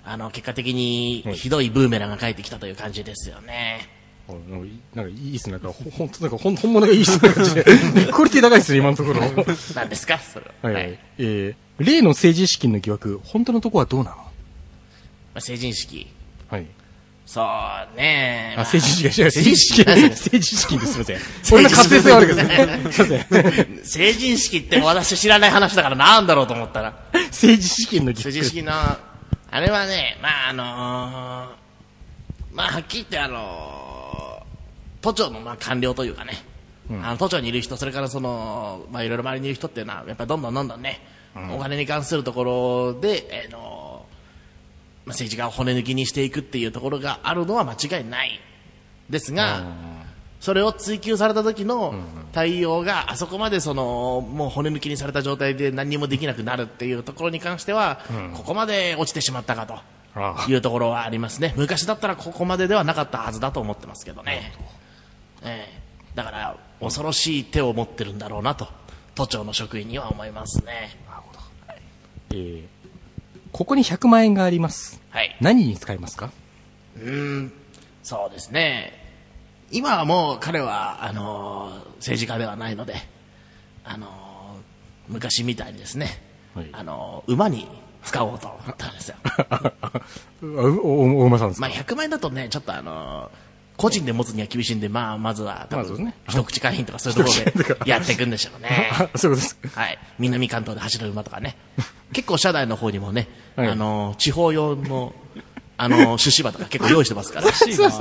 あの、結果的にひどいブーメランが返ってきたという感じですよね。 なんかいいっすね。なんかほんとなんか本物がいいっすね。クオリティ高いっすね今のところ。 何ですかそれは。 はいはい。えー、例の政治資金の疑惑、本当のところはどうなの？まあ、成人式。 はい。 そうね。 あ、政治資金、政治資金、政治資金です。すみません。俺の勝手性はあるけどね。すみません。 成人式って私知らない話だからなんだろうと思ったら。 政治資金の疑惑。 政治資金の、あれはね、まああのー、まあはっきり言ってあのー、都庁のまあ官僚というかね、うん、あの都庁にいる人、それからその、まあいろいろ周りにいる人っていうのは、やっぱりどんどんどんどんね、うん、お金に関するところで、えー、のまあ、政治家を骨抜きにしていくっていうところがあるのは間違いないですが、それを追及された時の対応があそこまでそのもう骨抜きにされた状態で何にもできなくなるっていうところに関しては、ここまで落ちてしまったかというところはありますね。昔だったらここまでではなかったはずだと思ってますけどね。えー、だから恐ろしい手を持ってるんだろうなと都庁の職員には思いますね。なるほど。はい、 えーここにひゃくまんえんがあります。 はい。 何に使いますか？ うーん、そうですね。今はもう彼は、あのー、政治家ではないので、あのー、昔みたいにですね、はい、あのー、馬に使おうと思ったんですよ。 お、お馬さんですか？ まあひゃくまんえんだとね、ちょっとあのー、個人で持つには厳しいんで、まあ、まずは、多分、ね、一口会員とかそういうところでやっていくんでしょうね。 そういうことです。 はい。南関東で走る馬とかね。結構、社内の方にもね、はい、あの、地方用の、あの、出資馬とか結構用意してますから。 そうそう。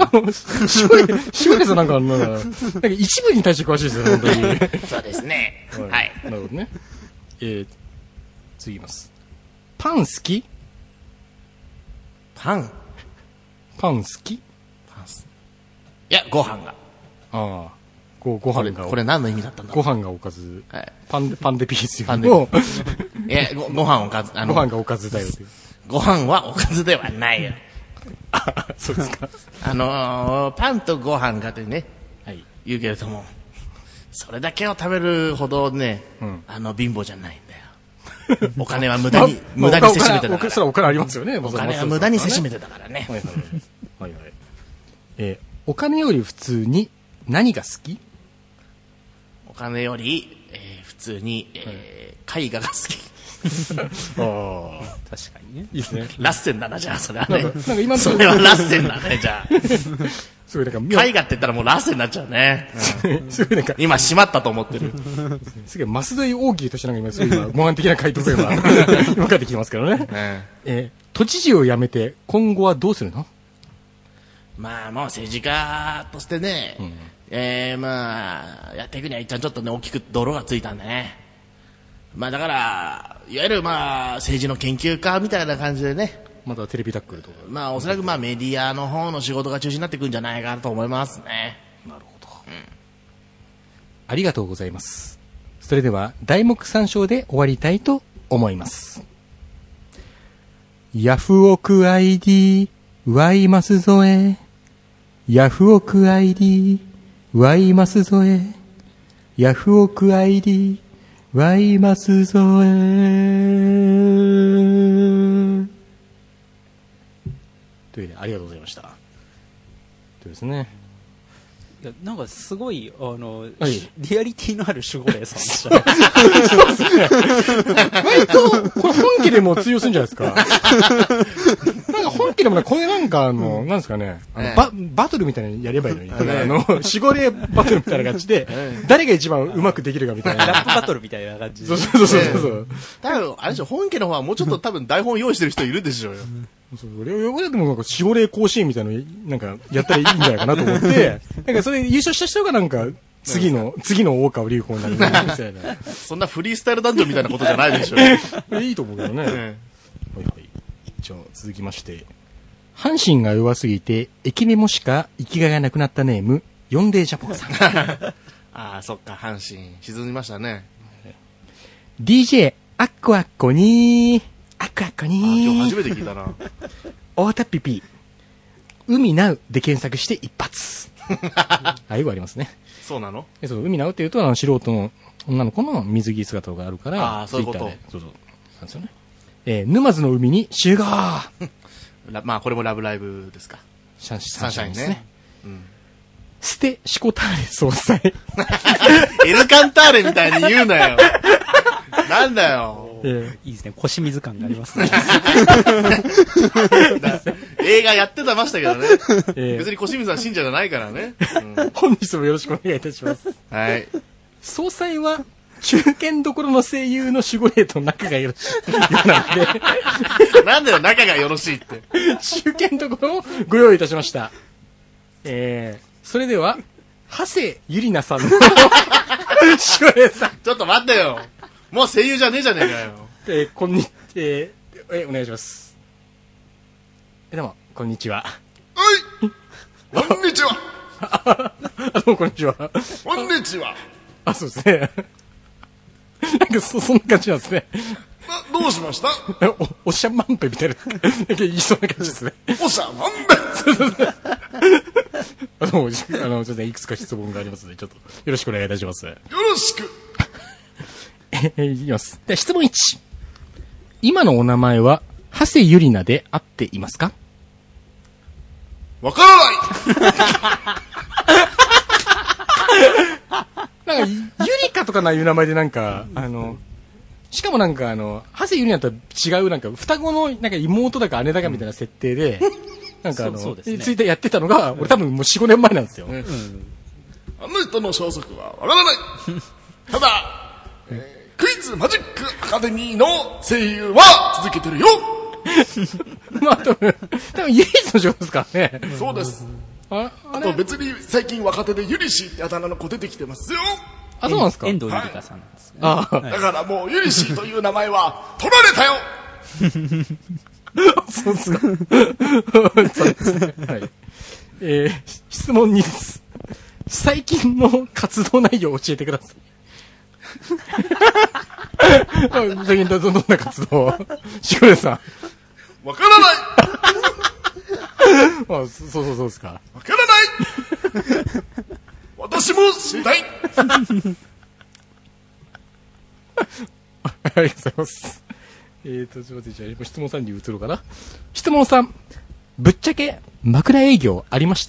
しばさんなんか、なんか、なんか一部に対して詳しいですよね、本当に。 そうですね。はい。はい、 なるほどね。えー、次いきます。パン好き？ パンパン好き？ いや、ご飯が。ああ。ご、ご飯が。 これ、これ何の意味だったんだろう。ご飯がおかず。はい。パン、パンデピースよ。 パンデ。え、ご、ご飯おかず、 あの。ご飯がおかずだよ。 ご飯はおかずではないよ。 あ、そうですか。 あのー、パンとご飯がってね、はい。言うけれども、それだけを食べるほどね、うん、あの、貧乏じゃないんだよ。お金は無駄に、無駄にせしめてたから。 それはお金ありますよね。 お金は無駄にせしめてたからね。はいはい。 はいはい。えー、お金より普通に何が好き？ お金より、えー、普通に、えー、絵画が好き。 ああ、確かにね。いいですね。 ラッセンだな、じゃあ、それはね。 なんか今のそれはラッセンだね、じゃあ。 すごいなんか絵画って言ったらもうラッセンになっちゃうね。 うん、すごいなんか今、閉まったと思ってる。 すげえ、マスドイ大喜利としてなんか今、すごい今、模範的な回答が今、今返ってきてますけどね。ねえー、都知事を辞めて、今後はどうするの？ まあ、もう政治家としてね、うん、えー、まあ、やっていくには一旦ちょっとね、大きく泥がついたんでね。まあだから、いわゆるまあ、政治の研究家みたいな感じでね。 まだテレビタックルとか。 まあ、おそらくまあ、メディアの方の仕事が中心になっていくんじゃないかなと思いますね。 なるほど。うん。ありがとうございます。それでは、題目参照で終わりたいと思います。ヤフオク アイディー、ワイマスゾエ。ヤフオク アイディー、ワイマスゾエ。ヤフオク アイディー、ワイマスゾエ。というね、ありがとうございました。とですね。 いやなんかすごいあの、はい、リアリティのある守護霊さんでしたね。 割とこれ本家でも通用するんじゃないですか。なんか本家でもねこれなんかあの、うん、なんですかねあの、ええ、ババトルみたいなのやればいいのに、ええ、あの守護霊バトルみたいな感じで、ええ、誰が一番うまくできるかみたいな。 ラップバトルみたいな感じで。 そうそうそうそうそう。 多分あれでしょ本家の方はもうちょっと多分台本用意してる人いるでしょうよ。 そう俺俺でもなんか守護霊甲子園みたいなのなんかやったらいいんじゃないかなと思ってなんかそれ優勝した人がなんか次の次の大川隆法になるみたいなそんなフリースタイルダンジョンみたいなことじゃないでしょいいと思うけどね、ねはいはい、じゃあ続きまして阪神が弱すぎて駅メモしか生きがいがなくなったネームヨンデージャポンさんああそっか阪神沈みましたねディージェー アッコアッコにーアクアコにー今日初めて聞いたな大田ピピ海ナウで検索して一発あよくありますねそうなのそう海ナウっていうとあの素人の女の子の水着姿があるからあそういうことそうそうなんですよね、えー、沼津の海に集合まあこれもラブライブですか。 サンシャインですね。うん。ステシコターレ総裁。 エルカンターレみたいに言うなよ。なんだよ。 えー、いいですね。腰水感がありますね。 映画やってたましたけどね。えー、別に腰水は信者じゃないからね。 うん、本日もよろしくお願いいたします。 はい。 総裁は、中堅どころの声優の守護霊と仲がよろしいようなんで。なんだよ、仲がよろしいって。 中堅どころをご用意いたしました。えー、それでは、長谷ゆりなさんの守護霊さん。 ちょっと待ってよ。もう声優じゃねえじゃねえかよ。 えー、こんに、えー、えー、お願いします。え、どうも、こんにちは。 はい。こんにちは。 あ、どうも、こんにちは。 こんにちは。 あ、そうですね。なんかそ、そんな感じなんですね。 な、どうしました？ お、おしゃまんぺみたいな、言いそうな感じですね。 おしゃまんぺあの、あの、ちょっといくつか質問がありますので、ちょっと、よろしくお願いいたします。よろしく。 え、いきます。で、質問いち。今のお名前は、長谷ゆりなで合っていますか？ わからないなんか、ゆりかとかないう名前でなんか、あの、しかもなんかあの、長谷ゆりなとは違うなんか、双子のなんか妹だか姉だかみたいな設定で、うん、なんかあの、ツイッターやってたのが、俺多分もうよん、ごねんまえなんですよ。うん、 あの人の消息はわからないただ、えー、クイズマジックアカデミーの声優は続けてるよまあ多分、多分唯一の仕事ですからね。 そうです。あ, あと別に最近若手でユリシーってあだ名の子出てきてますよ。 あ、そうなんですか？ 遠藤ゆりかさんなんですね。 はい、だからもうユリシーという名前は取られたよそうですか。そうですね。はい。えー、質問にです。最近の活動内容を教えてください。最近どんな活動しこれさん。 わからないあ、そうそうそうですか。 わからない私も知りたいありがとうございます。えーと、ちょっと待って、じゃあ、質問さんに移ろうかな。質問さん。ぶっちゃけ、枕営業ありました？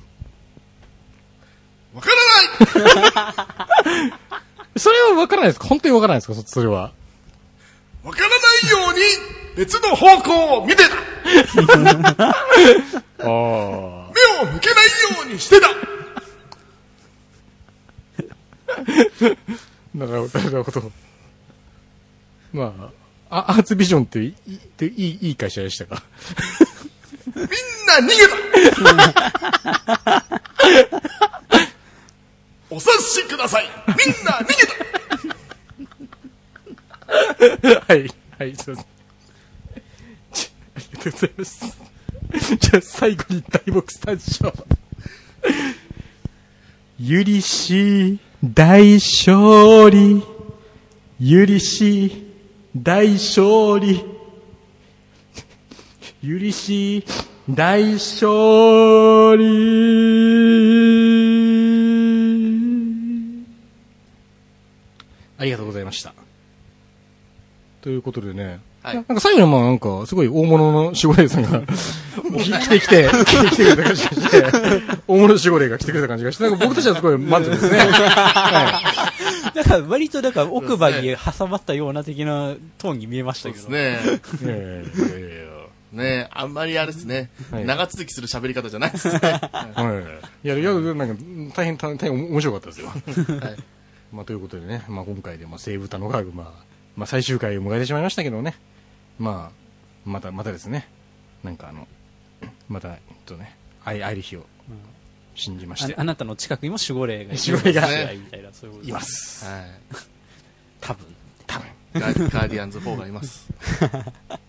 わからないそれはわからないですか？本当にわからないですか？それは。 わからないように、別の方向を見てたあ目を向けないようにしてたなるほど、なるほど。まあ、あアーツビジョンっていい、いい、いい会社でしたかみんな逃げたお察しくださいみんな逃げたはい、はい、すいません。ありがとうございます。じゃあ最後に大木さんでしょう。ゆりし大勝利。ゆりし大勝利。ゆりし大勝利。ありがとうございました。ということでね。はい、なんか最後にまあなんかすごい大物の守護霊さんが来てきて来てきてくれた感じがして大物守護霊が来てくれた感じがしてなんか僕たちはすごい満足ですね。はい、なんか割とだから奥歯に挟まったような的なトーンに見えましたけど。 そうですね。ねえ、あんまりあれですね、はい、長続きする喋り方じゃないですね。 はい。いやいやなんか大変大変面白かったですよ。はい。まあということでね、まあ今回でまあ西武田のガーグまあまあ最終回を迎えてしまいましたけどね。まあ、また、またですね。なんかあの、また、えっとね、会える日を信じまして。 あ, あなたの近くにも守護霊がい守護霊がいます。 はい。 多分。 多分。 ガーディアンズフォーがいます。